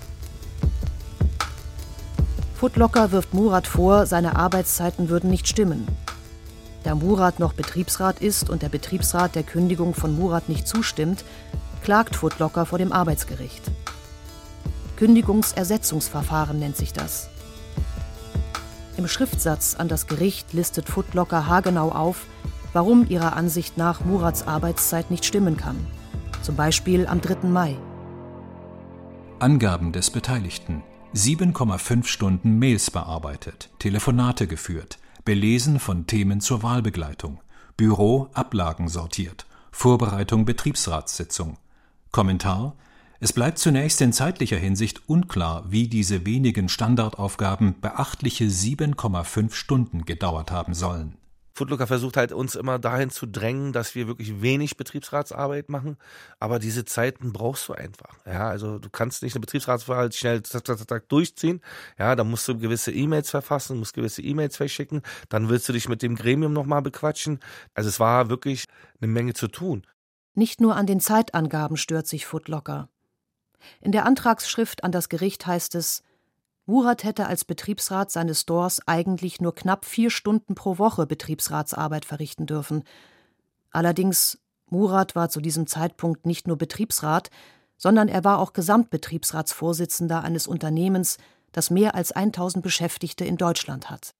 Foot Locker wirft Murat vor, seine Arbeitszeiten würden nicht stimmen. Da Murat noch Betriebsrat ist und der Betriebsrat der Kündigung von Murat nicht zustimmt, klagt Foot Locker vor dem Arbeitsgericht. Kündigungsersetzungsverfahren nennt sich das. Im Schriftsatz an das Gericht listet Foot Locker haargenau auf, warum ihrer Ansicht nach Murats Arbeitszeit nicht stimmen kann. Zum Beispiel am 3. Mai. Angaben des Beteiligten: 7,5 Stunden Mails bearbeitet, Telefonate geführt, belesen von Themen zur Wahlbegleitung, Büro Ablagen sortiert, Vorbereitung Betriebsratssitzung. Kommentar: Es bleibt zunächst in zeitlicher Hinsicht unklar, wie diese wenigen Standardaufgaben beachtliche 7,5 Stunden gedauert haben sollen. Foot Locker versucht halt uns immer dahin zu drängen, dass wir wirklich wenig Betriebsratsarbeit machen, aber diese Zeiten brauchst du einfach. Ja, also du kannst nicht eine Betriebsratswahl schnell durchziehen. Ja, da musst du gewisse E-Mails verfassen, musst gewisse E-Mails verschicken, dann willst du dich mit dem Gremium nochmal bequatschen. Also es war wirklich eine Menge zu tun. Nicht nur an den Zeitangaben stört sich Foot Locker. In der Antragsschrift an das Gericht heißt es, Murat hätte als Betriebsrat seines Stores eigentlich nur knapp 4 Stunden pro Woche Betriebsratsarbeit verrichten dürfen. Allerdings, Murat war zu diesem Zeitpunkt nicht nur Betriebsrat, sondern er war auch Gesamtbetriebsratsvorsitzender eines Unternehmens, das mehr als 1000 Beschäftigte in Deutschland hat.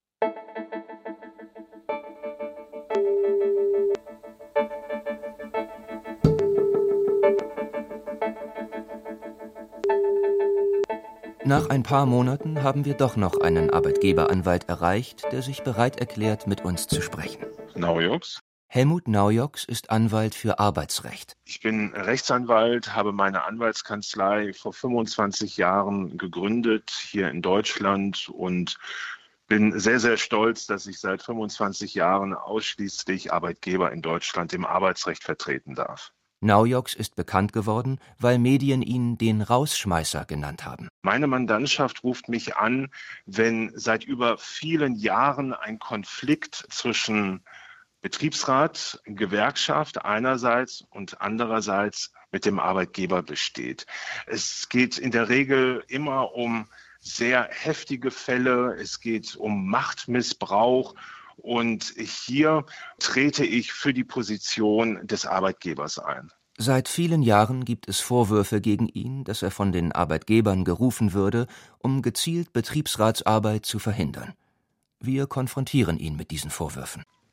Nach ein paar Monaten haben wir doch noch einen Arbeitgeberanwalt erreicht, der sich bereit erklärt, mit uns zu sprechen. Naujoks. Helmut Naujoks ist Anwalt für Arbeitsrecht. Ich bin Rechtsanwalt, habe meine Anwaltskanzlei vor 25 Jahren gegründet hier in Deutschland und bin sehr, sehr stolz, dass ich seit 25 Jahren ausschließlich Arbeitgeber in Deutschland im Arbeitsrecht vertreten darf. Naujoks ist bekannt geworden, weil Medien ihn den Rausschmeißer genannt haben. Meine Mandantschaft ruft mich an, wenn seit über vielen Jahren ein Konflikt zwischen Betriebsrat, Gewerkschaft einerseits und andererseits mit dem Arbeitgeber besteht. Es geht in der Regel immer um sehr heftige Fälle, es geht um Machtmissbrauch. Und hier trete ich für die Position des Arbeitgebers ein. Seit vielen Jahren gibt es Vorwürfe gegen ihn, dass er von den Arbeitgebern gerufen würde, um gezielt Betriebsratsarbeit zu verhindern. Wir konfrontieren ihn mit diesen Vorwürfen.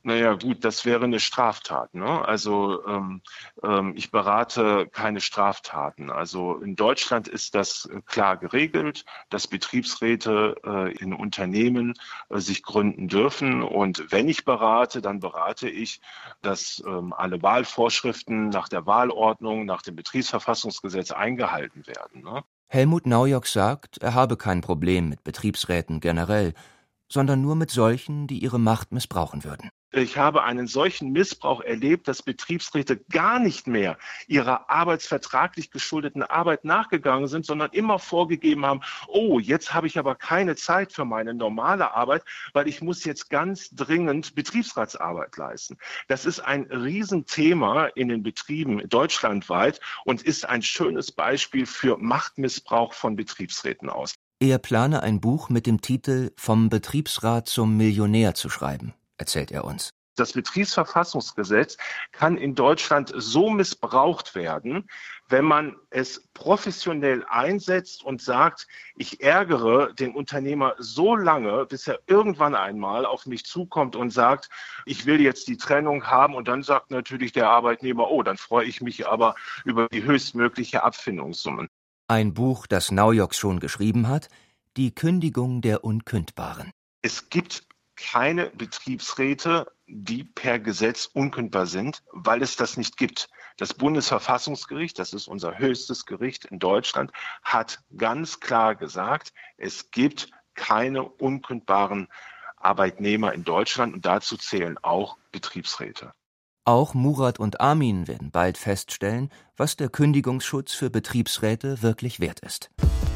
Naja gut, das wäre eine Straftat, ne? Also ich berate keine Straftaten. Also in Deutschland ist das klar geregelt, dass Betriebsräte in Unternehmen sich gründen dürfen. Und wenn ich berate, dann berate ich, dass alle Wahlvorschriften nach der Wahlordnung, nach dem Betriebsverfassungsgesetz eingehalten werden, ne? Helmut Naujock sagt, er habe kein Problem mit Betriebsräten generell, sondern nur mit solchen, die ihre Macht missbrauchen würden. Ich habe einen solchen Missbrauch erlebt, dass Betriebsräte gar nicht mehr ihrer arbeitsvertraglich geschuldeten Arbeit nachgegangen sind, sondern immer vorgegeben haben, oh, jetzt habe ich aber keine Zeit für meine normale Arbeit, weil ich muss jetzt ganz dringend Betriebsratsarbeit leisten. Das ist ein Riesenthema in den Betrieben deutschlandweit und ist ein schönes Beispiel für Machtmissbrauch von Betriebsräten aus. Er plane ein Buch mit dem Titel »Vom Betriebsrat zum Millionär« zu schreiben, erzählt er uns. Das Betriebsverfassungsgesetz kann in Deutschland so missbraucht werden, wenn man es professionell einsetzt und sagt, ich ärgere den Unternehmer so lange, bis er irgendwann einmal auf mich zukommt und sagt, ich will jetzt die Trennung haben, und dann sagt natürlich der Arbeitnehmer, oh, dann freue ich mich aber über die höchstmögliche Abfindungssumme. Ein Buch, das Naujock schon geschrieben hat, Die Kündigung der Unkündbaren. Es gibt keine Betriebsräte, die per Gesetz unkündbar sind, weil es das nicht gibt. Das Bundesverfassungsgericht, das ist unser höchstes Gericht in Deutschland, hat ganz klar gesagt, es gibt keine unkündbaren Arbeitnehmer in Deutschland, und dazu zählen auch Betriebsräte. Auch Murat und Armin werden bald feststellen, was der Kündigungsschutz für Betriebsräte wirklich wert ist.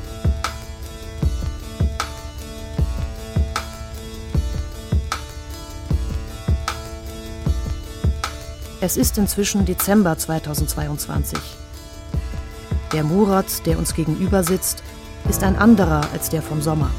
Es ist inzwischen Dezember 2022. Der Murat, der uns gegenüber sitzt, ist ein anderer als der vom Sommer.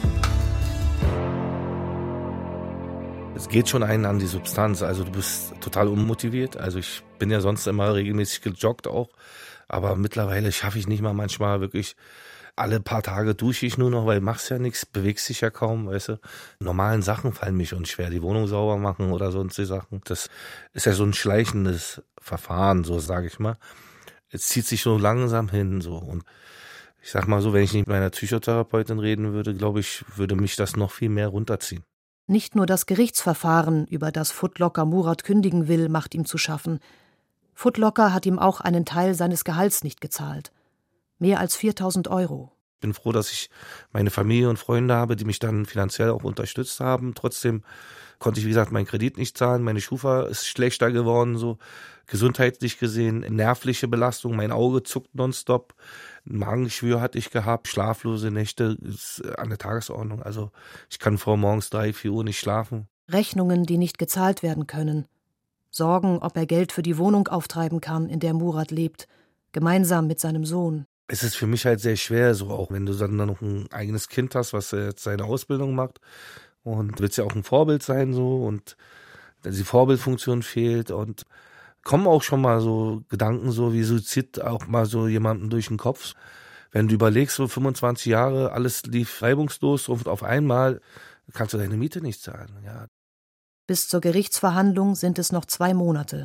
Es geht schon einen an die Substanz, also du bist total unmotiviert. Also ich bin ja sonst immer regelmäßig gejoggt auch, aber mittlerweile schaffe ich nicht mal manchmal wirklich, alle paar Tage dusche ich nur noch, weil machst ja nichts, bewegst dich ja kaum, weißt du. Normalen Sachen fallen mir schon schwer, die Wohnung sauber machen oder sonstige Sachen. Das ist ja so ein schleichendes Verfahren, so sage ich mal. Es zieht sich so langsam hin, so, und ich sag mal so, wenn ich nicht mit meiner Psychotherapeutin reden würde, glaube ich, würde mich das noch viel mehr runterziehen. Nicht nur das Gerichtsverfahren, über das Footlocker Murat kündigen will, macht ihm zu schaffen. Footlocker hat ihm auch einen Teil seines Gehalts nicht gezahlt. Mehr als 4.000 €. Ich bin froh, dass ich meine Familie und Freunde habe, die mich dann finanziell auch unterstützt haben. Trotzdem konnte ich, wie gesagt, meinen Kredit nicht zahlen. Meine Schufa ist schlechter geworden, so gesundheitlich gesehen, nervliche Belastung. Mein Auge zuckt nonstop. Ein Magengeschwür hatte ich gehabt, schlaflose Nächte ist an der Tagesordnung. Also ich kann vor morgens 3, 4 Uhr nicht schlafen. Rechnungen, die nicht gezahlt werden können. Sorgen, ob er Geld für die Wohnung auftreiben kann, in der Murat lebt, gemeinsam mit seinem Sohn. Es ist für mich halt sehr schwer, so auch wenn du dann noch ein eigenes Kind hast, was jetzt seine Ausbildung macht, und willst ja auch ein Vorbild sein, so, und die Vorbildfunktion fehlt, und kommen auch schon mal so Gedanken, so wie Suizid, auch mal so jemandem durch den Kopf. Wenn du überlegst, so 25 Jahre, alles lief reibungslos und auf einmal kannst du deine Miete nicht zahlen. Ja. Bis zur Gerichtsverhandlung sind es noch 2 Monate.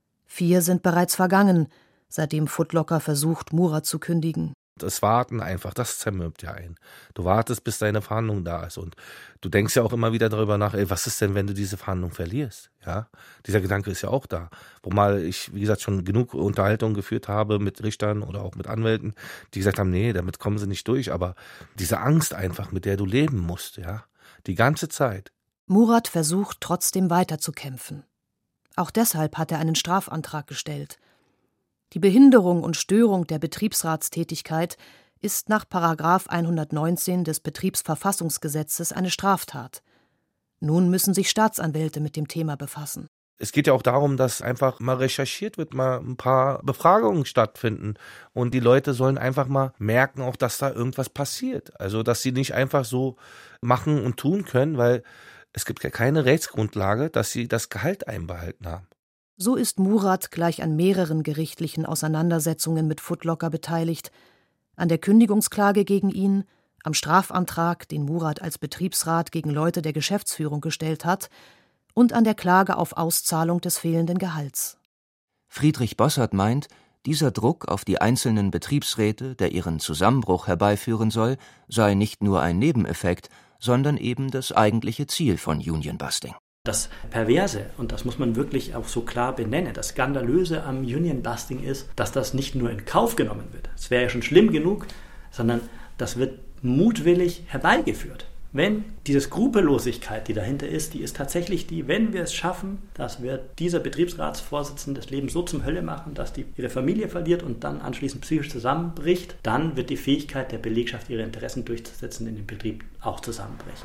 4 sind bereits vergangen, seitdem Footlocker versucht, Murat zu kündigen. Das Warten einfach, das zermürbt ja einen. Du wartest, bis deine Verhandlung da ist, und du denkst ja auch immer wieder darüber nach, was ist denn, wenn du diese Verhandlung verlierst? Ja, dieser Gedanke ist ja auch da. Wo mal ich, wie gesagt, schon genug Unterhaltungen geführt habe mit Richtern oder auch mit Anwälten, die gesagt haben, nee, damit kommen sie nicht durch. Aber diese Angst einfach, mit der du leben musst, ja, die ganze Zeit. Murat versucht trotzdem weiterzukämpfen. Auch deshalb hat er einen Strafantrag gestellt. Die Behinderung und Störung der Betriebsratstätigkeit ist nach § 119 des Betriebsverfassungsgesetzes eine Straftat. Nun müssen sich Staatsanwälte mit dem Thema befassen. Es geht ja auch darum, dass einfach mal recherchiert wird, mal ein paar Befragungen stattfinden, und die Leute sollen einfach mal merken, auch dass da irgendwas passiert. Also, dass sie nicht einfach so machen und tun können, weil es gibt ja keine Rechtsgrundlage, dass sie das Gehalt einbehalten haben. So ist Murat gleich an mehreren gerichtlichen Auseinandersetzungen mit Footlocker beteiligt, an der Kündigungsklage gegen ihn, am Strafantrag, den Murat als Betriebsrat gegen Leute der Geschäftsführung gestellt hat, und an der Klage auf Auszahlung des fehlenden Gehalts. Friedrich Bossert meint, dieser Druck auf die einzelnen Betriebsräte, der ihren Zusammenbruch herbeiführen soll, sei nicht nur ein Nebeneffekt, sondern eben das eigentliche Ziel von Unionbusting. Das Perverse, und das muss man wirklich auch so klar benennen, das Skandalöse am Unionbusting ist, dass das nicht nur in Kauf genommen wird. Es wäre ja schon schlimm genug, sondern das wird mutwillig herbeigeführt. Wenn diese Skrupellosigkeit, die dahinter ist, die ist tatsächlich die, wenn wir es schaffen, dass wir dieser Betriebsratsvorsitzende das Leben so zum Hölle machen, dass die ihre Familie verliert und dann anschließend psychisch zusammenbricht, dann wird die Fähigkeit der Belegschaft, ihre Interessen durchzusetzen in dem Betrieb auch zusammenbrechen.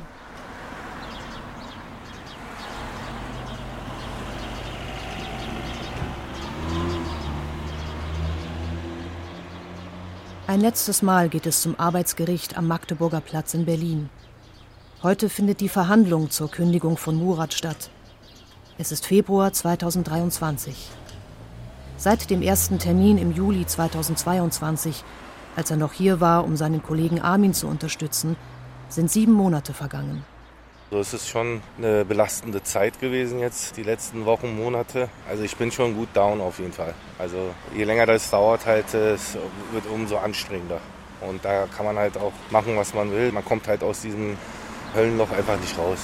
Ein letztes Mal geht es zum Arbeitsgericht am Magdeburger Platz in Berlin. Heute findet die Verhandlung zur Kündigung von Murat statt. Es ist Februar 2023. Seit dem ersten Termin im Juli 2022, als er noch hier war, um seinen Kollegen Armin zu unterstützen, sind 7 Monate vergangen. So, es ist schon eine belastende Zeit gewesen jetzt, die letzten Wochen, Monate. Also ich bin schon gut down auf jeden Fall. Also je länger das dauert, es wird umso anstrengender. Und da kann man halt auch machen, was man will. Man kommt halt aus diesem Höllenloch einfach nicht raus.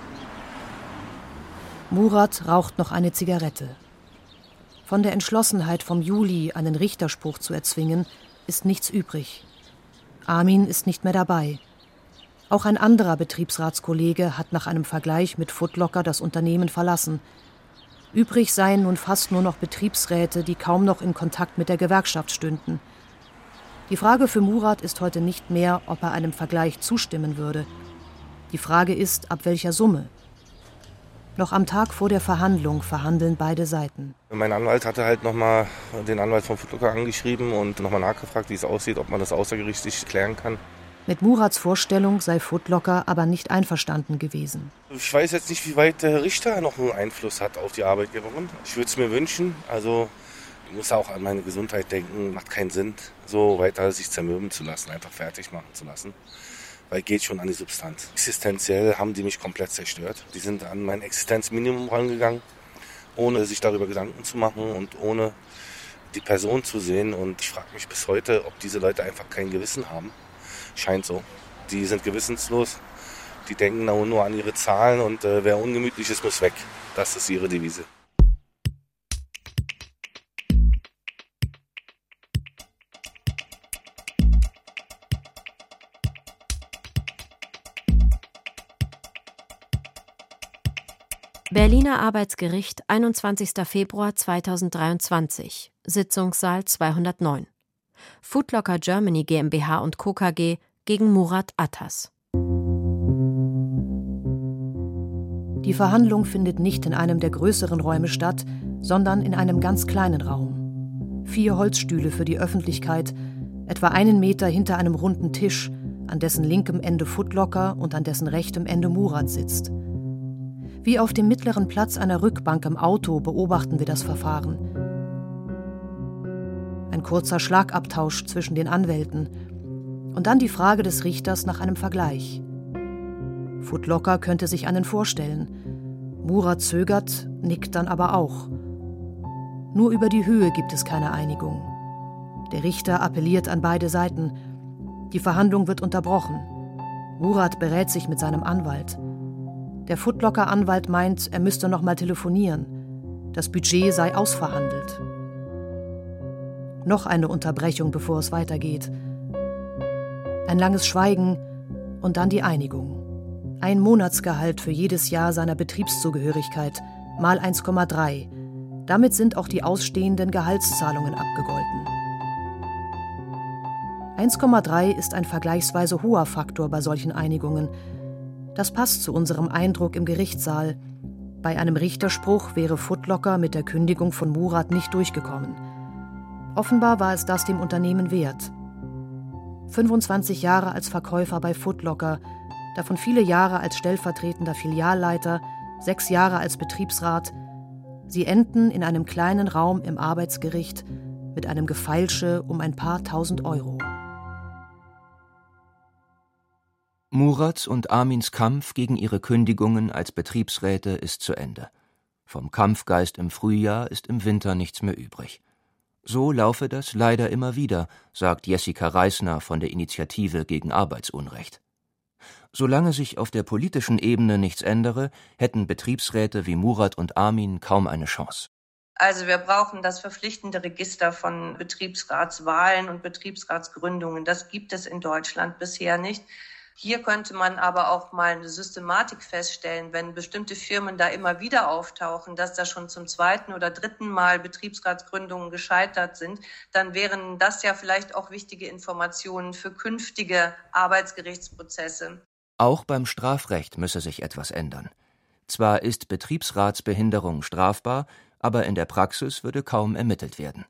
Murat raucht noch eine Zigarette. Von der Entschlossenheit vom Juli, einen Richterspruch zu erzwingen, ist nichts übrig. Armin ist nicht mehr dabei. Auch ein anderer Betriebsratskollege hat nach einem Vergleich mit Foot Locker das Unternehmen verlassen. Übrig seien nun fast nur noch Betriebsräte, die kaum noch in Kontakt mit der Gewerkschaft stünden. Die Frage für Murat ist heute nicht mehr, ob er einem Vergleich zustimmen würde. Die Frage ist, ab welcher Summe. Noch am Tag vor der Verhandlung verhandeln beide Seiten. Mein Anwalt hatte halt nochmal den Anwalt von Foot Locker angeschrieben und nochmal nachgefragt, wie es aussieht, ob man das außergerichtlich klären kann. Mit Murats Vorstellung sei Foot Locker aber nicht einverstanden gewesen. Ich weiß jetzt nicht, wie weit der Richter noch einen Einfluss hat auf die Arbeitgeberin. Ich würde es mir wünschen. Also ich muss auch an meine Gesundheit denken. Macht keinen Sinn, so weiter sich zermürben zu lassen, einfach fertig machen zu lassen. Weil geht schon an die Substanz. Existenziell haben die mich komplett zerstört. Die sind an mein Existenzminimum rangegangen, ohne sich darüber Gedanken zu machen und ohne die Person zu sehen. Und ich frage mich bis heute, ob diese Leute einfach kein Gewissen haben. Scheint so. Die sind gewissenslos. Die denken nur an ihre Zahlen und wer ungemütlich ist, muss weg. Das ist ihre Devise. Berliner Arbeitsgericht, 21. Februar 2023, Sitzungssaal 209. Foot Locker Germany GmbH und Co. KG gegen Murat Atas. Die Verhandlung findet nicht in einem der größeren Räume statt, sondern in einem ganz kleinen Raum. 4 Holzstühle für die Öffentlichkeit, etwa 1 Meter hinter einem runden Tisch, an dessen linkem Ende Foot Locker und an dessen rechtem Ende Murat sitzt. Wie auf dem mittleren Platz einer Rückbank im Auto beobachten wir das Verfahren. Ein kurzer Schlagabtausch zwischen den Anwälten. Und dann die Frage des Richters nach einem Vergleich. Foot Locker könnte sich einen vorstellen. Murat zögert, nickt dann aber auch. Nur über die Höhe gibt es keine Einigung. Der Richter appelliert an beide Seiten. Die Verhandlung wird unterbrochen. Murat berät sich mit seinem Anwalt. Der Foot Locker Anwalt meint, er müsste noch mal telefonieren. Das Budget sei ausverhandelt. Noch eine Unterbrechung, bevor es weitergeht. Ein langes Schweigen und dann die Einigung. 1 Monatsgehalt für jedes Jahr seiner Betriebszugehörigkeit, mal 1,3. Damit sind auch die ausstehenden Gehaltszahlungen abgegolten. 1,3 ist ein vergleichsweise hoher Faktor bei solchen Einigungen. Das passt zu unserem Eindruck im Gerichtssaal. Bei einem Richterspruch wäre Foot Locker mit der Kündigung von Murat nicht durchgekommen. Offenbar war es das dem Unternehmen wert. 25 Jahre als Verkäufer bei Foot Locker, davon viele Jahre als stellvertretender Filialleiter, 6 Jahre als Betriebsrat. Sie enden in einem kleinen Raum im Arbeitsgericht mit einem Gefeilsche um ein paar tausend Euro. Murats und Armins Kampf gegen ihre Kündigungen als Betriebsräte ist zu Ende. Vom Kampfgeist im Frühjahr ist im Winter nichts mehr übrig. So laufe das leider immer wieder, sagt Jessica Reisner von der Initiative gegen Arbeitsunrecht. Solange sich auf der politischen Ebene nichts ändere, hätten Betriebsräte wie Murat und Armin kaum eine Chance. Also wir brauchen das verpflichtende Register von Betriebsratswahlen und Betriebsratsgründungen. Das gibt es in Deutschland bisher nicht. Hier könnte man aber auch mal eine Systematik feststellen, wenn bestimmte Firmen da immer wieder auftauchen, dass da schon zum 2. oder 3. Mal Betriebsratsgründungen gescheitert sind, dann wären das ja vielleicht auch wichtige Informationen für künftige Arbeitsgerichtsprozesse. Auch beim Strafrecht müsse sich etwas ändern. Zwar ist Betriebsratsbehinderung strafbar, aber in der Praxis würde kaum ermittelt werden.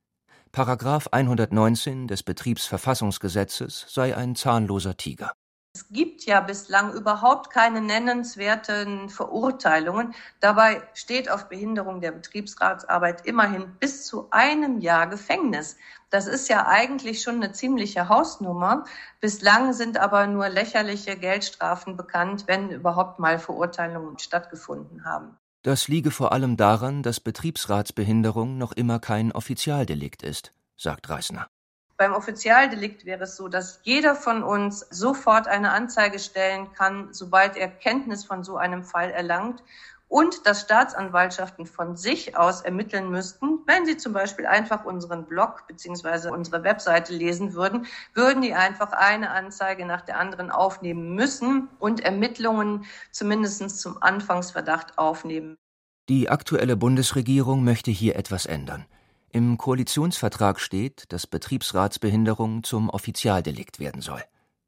Paragraph 119 des Betriebsverfassungsgesetzes sei ein zahnloser Tiger. Es gibt ja bislang überhaupt keine nennenswerten Verurteilungen. Dabei steht auf Behinderung der Betriebsratsarbeit immerhin bis zu 1 Jahr Gefängnis. Das ist ja eigentlich schon eine ziemliche Hausnummer. Bislang sind aber nur lächerliche Geldstrafen bekannt, wenn überhaupt mal Verurteilungen stattgefunden haben. Das liege vor allem daran, dass Betriebsratsbehinderung noch immer kein Offizialdelikt ist, sagt Reisner. Beim Offizialdelikt wäre es so, dass jeder von uns sofort eine Anzeige stellen kann, sobald er Kenntnis von so einem Fall erlangt, und dass Staatsanwaltschaften von sich aus ermitteln müssten. Wenn sie zum Beispiel einfach unseren Blog bzw. unsere Webseite lesen würden, würden die einfach eine Anzeige nach der anderen aufnehmen müssen und Ermittlungen zumindest zum Anfangsverdacht aufnehmen. Die aktuelle Bundesregierung möchte hier etwas ändern. Im Koalitionsvertrag steht, dass Betriebsratsbehinderung zum Offizialdelikt werden soll.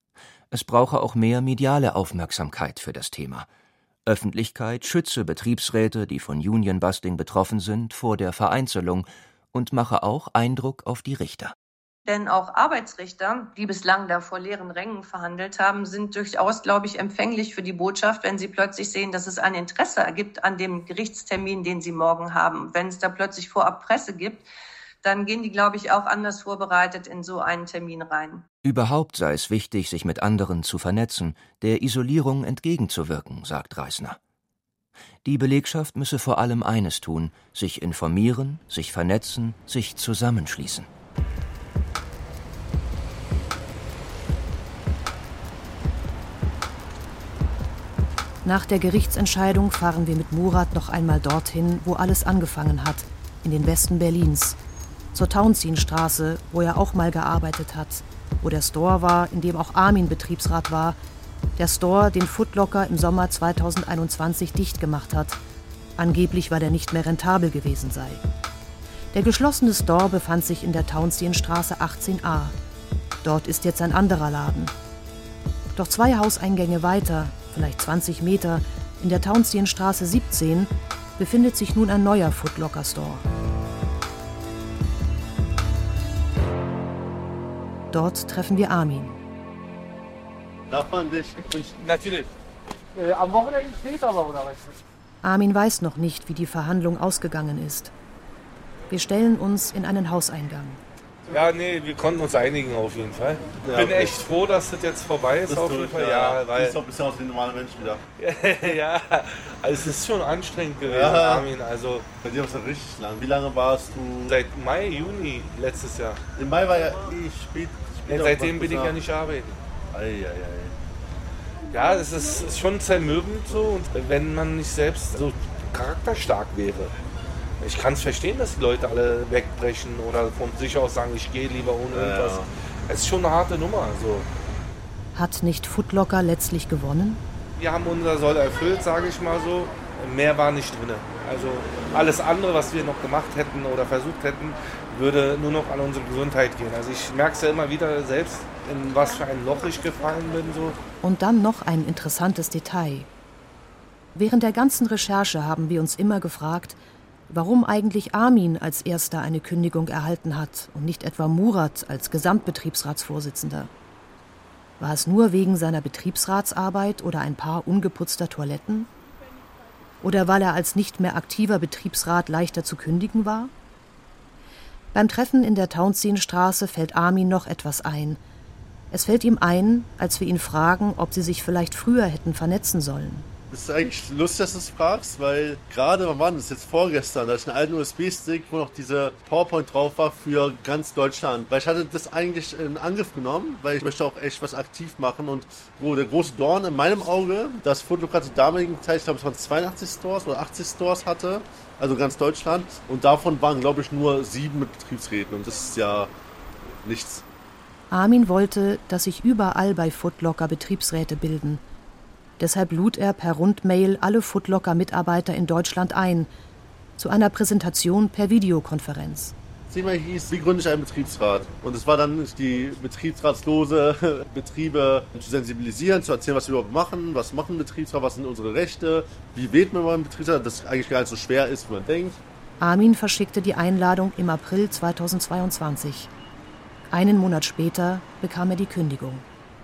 Es brauche auch mehr mediale Aufmerksamkeit für das Thema. Öffentlichkeit schütze Betriebsräte, die von Union-Busting betroffen sind, vor der Vereinzelung und mache auch Eindruck auf die Richter. Denn auch Arbeitsrichter, die bislang da vor leeren Rängen verhandelt haben, sind durchaus, glaube ich, empfänglich für die Botschaft, wenn sie plötzlich sehen, dass es ein Interesse ergibt an dem Gerichtstermin, den sie morgen haben. Wenn es da plötzlich vorab Presse gibt, dann gehen die, glaube ich, auch anders vorbereitet in so einen Termin rein. Überhaupt sei es wichtig, sich mit anderen zu vernetzen, der Isolierung entgegenzuwirken, sagt Reisner. Die Belegschaft müsse vor allem eines tun: sich informieren, sich vernetzen, sich zusammenschließen. Nach der Gerichtsentscheidung fahren wir mit Murat noch einmal dorthin, wo alles angefangen hat, in den Westen Berlins. Zur Tauentzienstraße, wo er auch mal gearbeitet hat, wo der Store war, in dem auch Armin Betriebsrat war, der Store, den Foot Locker im Sommer 2021 dicht gemacht hat. Angeblich, weil er nicht mehr rentabel gewesen sei. Der geschlossene Store befand sich in der Tauentzienstraße 18a. Dort ist jetzt ein anderer Laden. Doch 2 Hauseingänge weiter, vielleicht 20 Meter, in der Tauentzienstraße 17, befindet sich nun ein neuer Foot Locker Store. Dort treffen wir Armin. Darf man dich? Natürlich. Am Wochenende steht aber, oder was? Armin weiß noch nicht, wie die Verhandlung ausgegangen ist. Wir stellen uns in einen Hauseingang. Ja, nee, wir konnten uns einigen auf jeden Fall. Ich bin echt froh, dass das jetzt vorbei ist auf jeden Fall. Ja, weil du siehst doch ein bisschen aus wie ein normaler Mensch wieder. ja, also es ist schon anstrengend gewesen, Armin. Also bei dir war es ja richtig lang. Wie lange warst du? Seit Mai, Juni letztes Jahr. Im Mai war ja spät. Seitdem bin ich ja nicht arbeiten. Ja, es ist schon zermürbend so, und wenn man nicht selbst so charakterstark wäre. Ich kann es verstehen, dass die Leute alle wegbrechen oder von sich aus sagen, ich gehe lieber ohne irgendwas. Es ist schon eine harte Nummer. So. Hat nicht Foot Locker letztlich gewonnen? Wir haben unser Soll erfüllt, sage ich mal so. Mehr war nicht drin. Also alles andere, was wir noch gemacht hätten oder versucht hätten, würde nur noch an unsere Gesundheit gehen. Also ich merke es ja immer wieder selbst, in was für ein Loch ich gefallen bin. So. Und dann noch ein interessantes Detail. Während der ganzen Recherche haben wir uns immer gefragt, warum eigentlich Armin als erster eine Kündigung erhalten hat und nicht etwa Murat als Gesamtbetriebsratsvorsitzender. War es nur wegen seiner Betriebsratsarbeit oder ein paar ungeputzter Toiletten? Oder weil er als nicht mehr aktiver Betriebsrat leichter zu kündigen war? Beim Treffen in der Tauentzienstraße fällt Armin noch etwas ein. Es fällt ihm ein, als wir ihn fragen, ob sie sich vielleicht früher hätten vernetzen sollen. Es ist eigentlich lustig, dass du es fragst, weil gerade, wann war das jetzt vorgestern, da ist ein alten USB-Stick, wo noch diese PowerPoint drauf war für ganz Deutschland. Weil ich hatte das eigentlich in Angriff genommen, weil ich möchte auch echt was aktiv machen. Und wo der große Dorn in meinem Auge, dass Foot Locker zur damaligen Zeit, ich glaube es waren 82 Stores oder 80 Stores hatte, also ganz Deutschland. Und davon waren, glaube ich, nur 7 mit Betriebsräten. Und das ist ja nichts. Armin wollte, dass sich überall bei Foot Locker Betriebsräte bilden. Deshalb lud er per Rundmail alle Foot Locker-Mitarbeiter in Deutschland ein, zu einer Präsentation per Videokonferenz. Das Thema hieß, wie gründe ich einen Betriebsrat? Und es war dann die betriebsratslose Betriebe zu sensibilisieren, zu erzählen, was wir überhaupt machen, was macht ein Betriebsrat, was sind unsere Rechte, wie wählt man mal einen Betriebsrat, das eigentlich gar nicht so schwer ist, wie man denkt. Armin verschickte die Einladung im April 2022. Einen Monat später bekam er die Kündigung.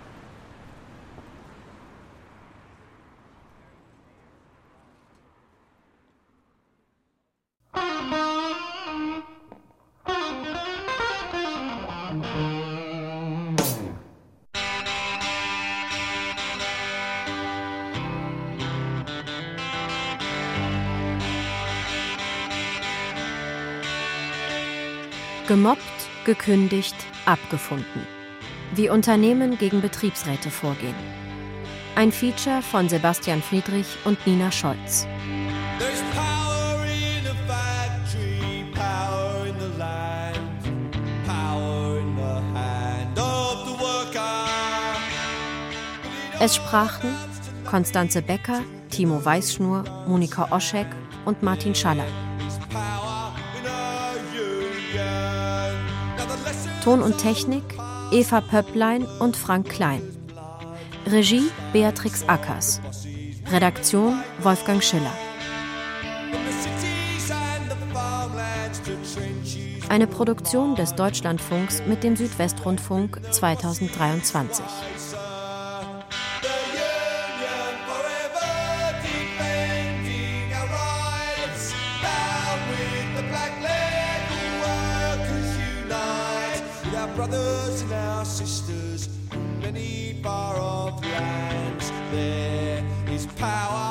Gemobbt, gekündigt, abgefunden. Wie Unternehmen gegen Betriebsräte vorgehen. Ein Feature von Sebastian Friedrich und Nina Scholz. Es sprachen Konstanze Becker, Timo Weißschnur, Monika Oschek und Martin Schaller. Ton und Technik Eva Pöpplein und Frank Klein. Regie Beatrix Ackers. Redaktion Wolfgang Schiller. Eine Produktion des Deutschlandfunks mit dem Südwestrundfunk 2023. Brothers and our sisters in many far off lands, there is power.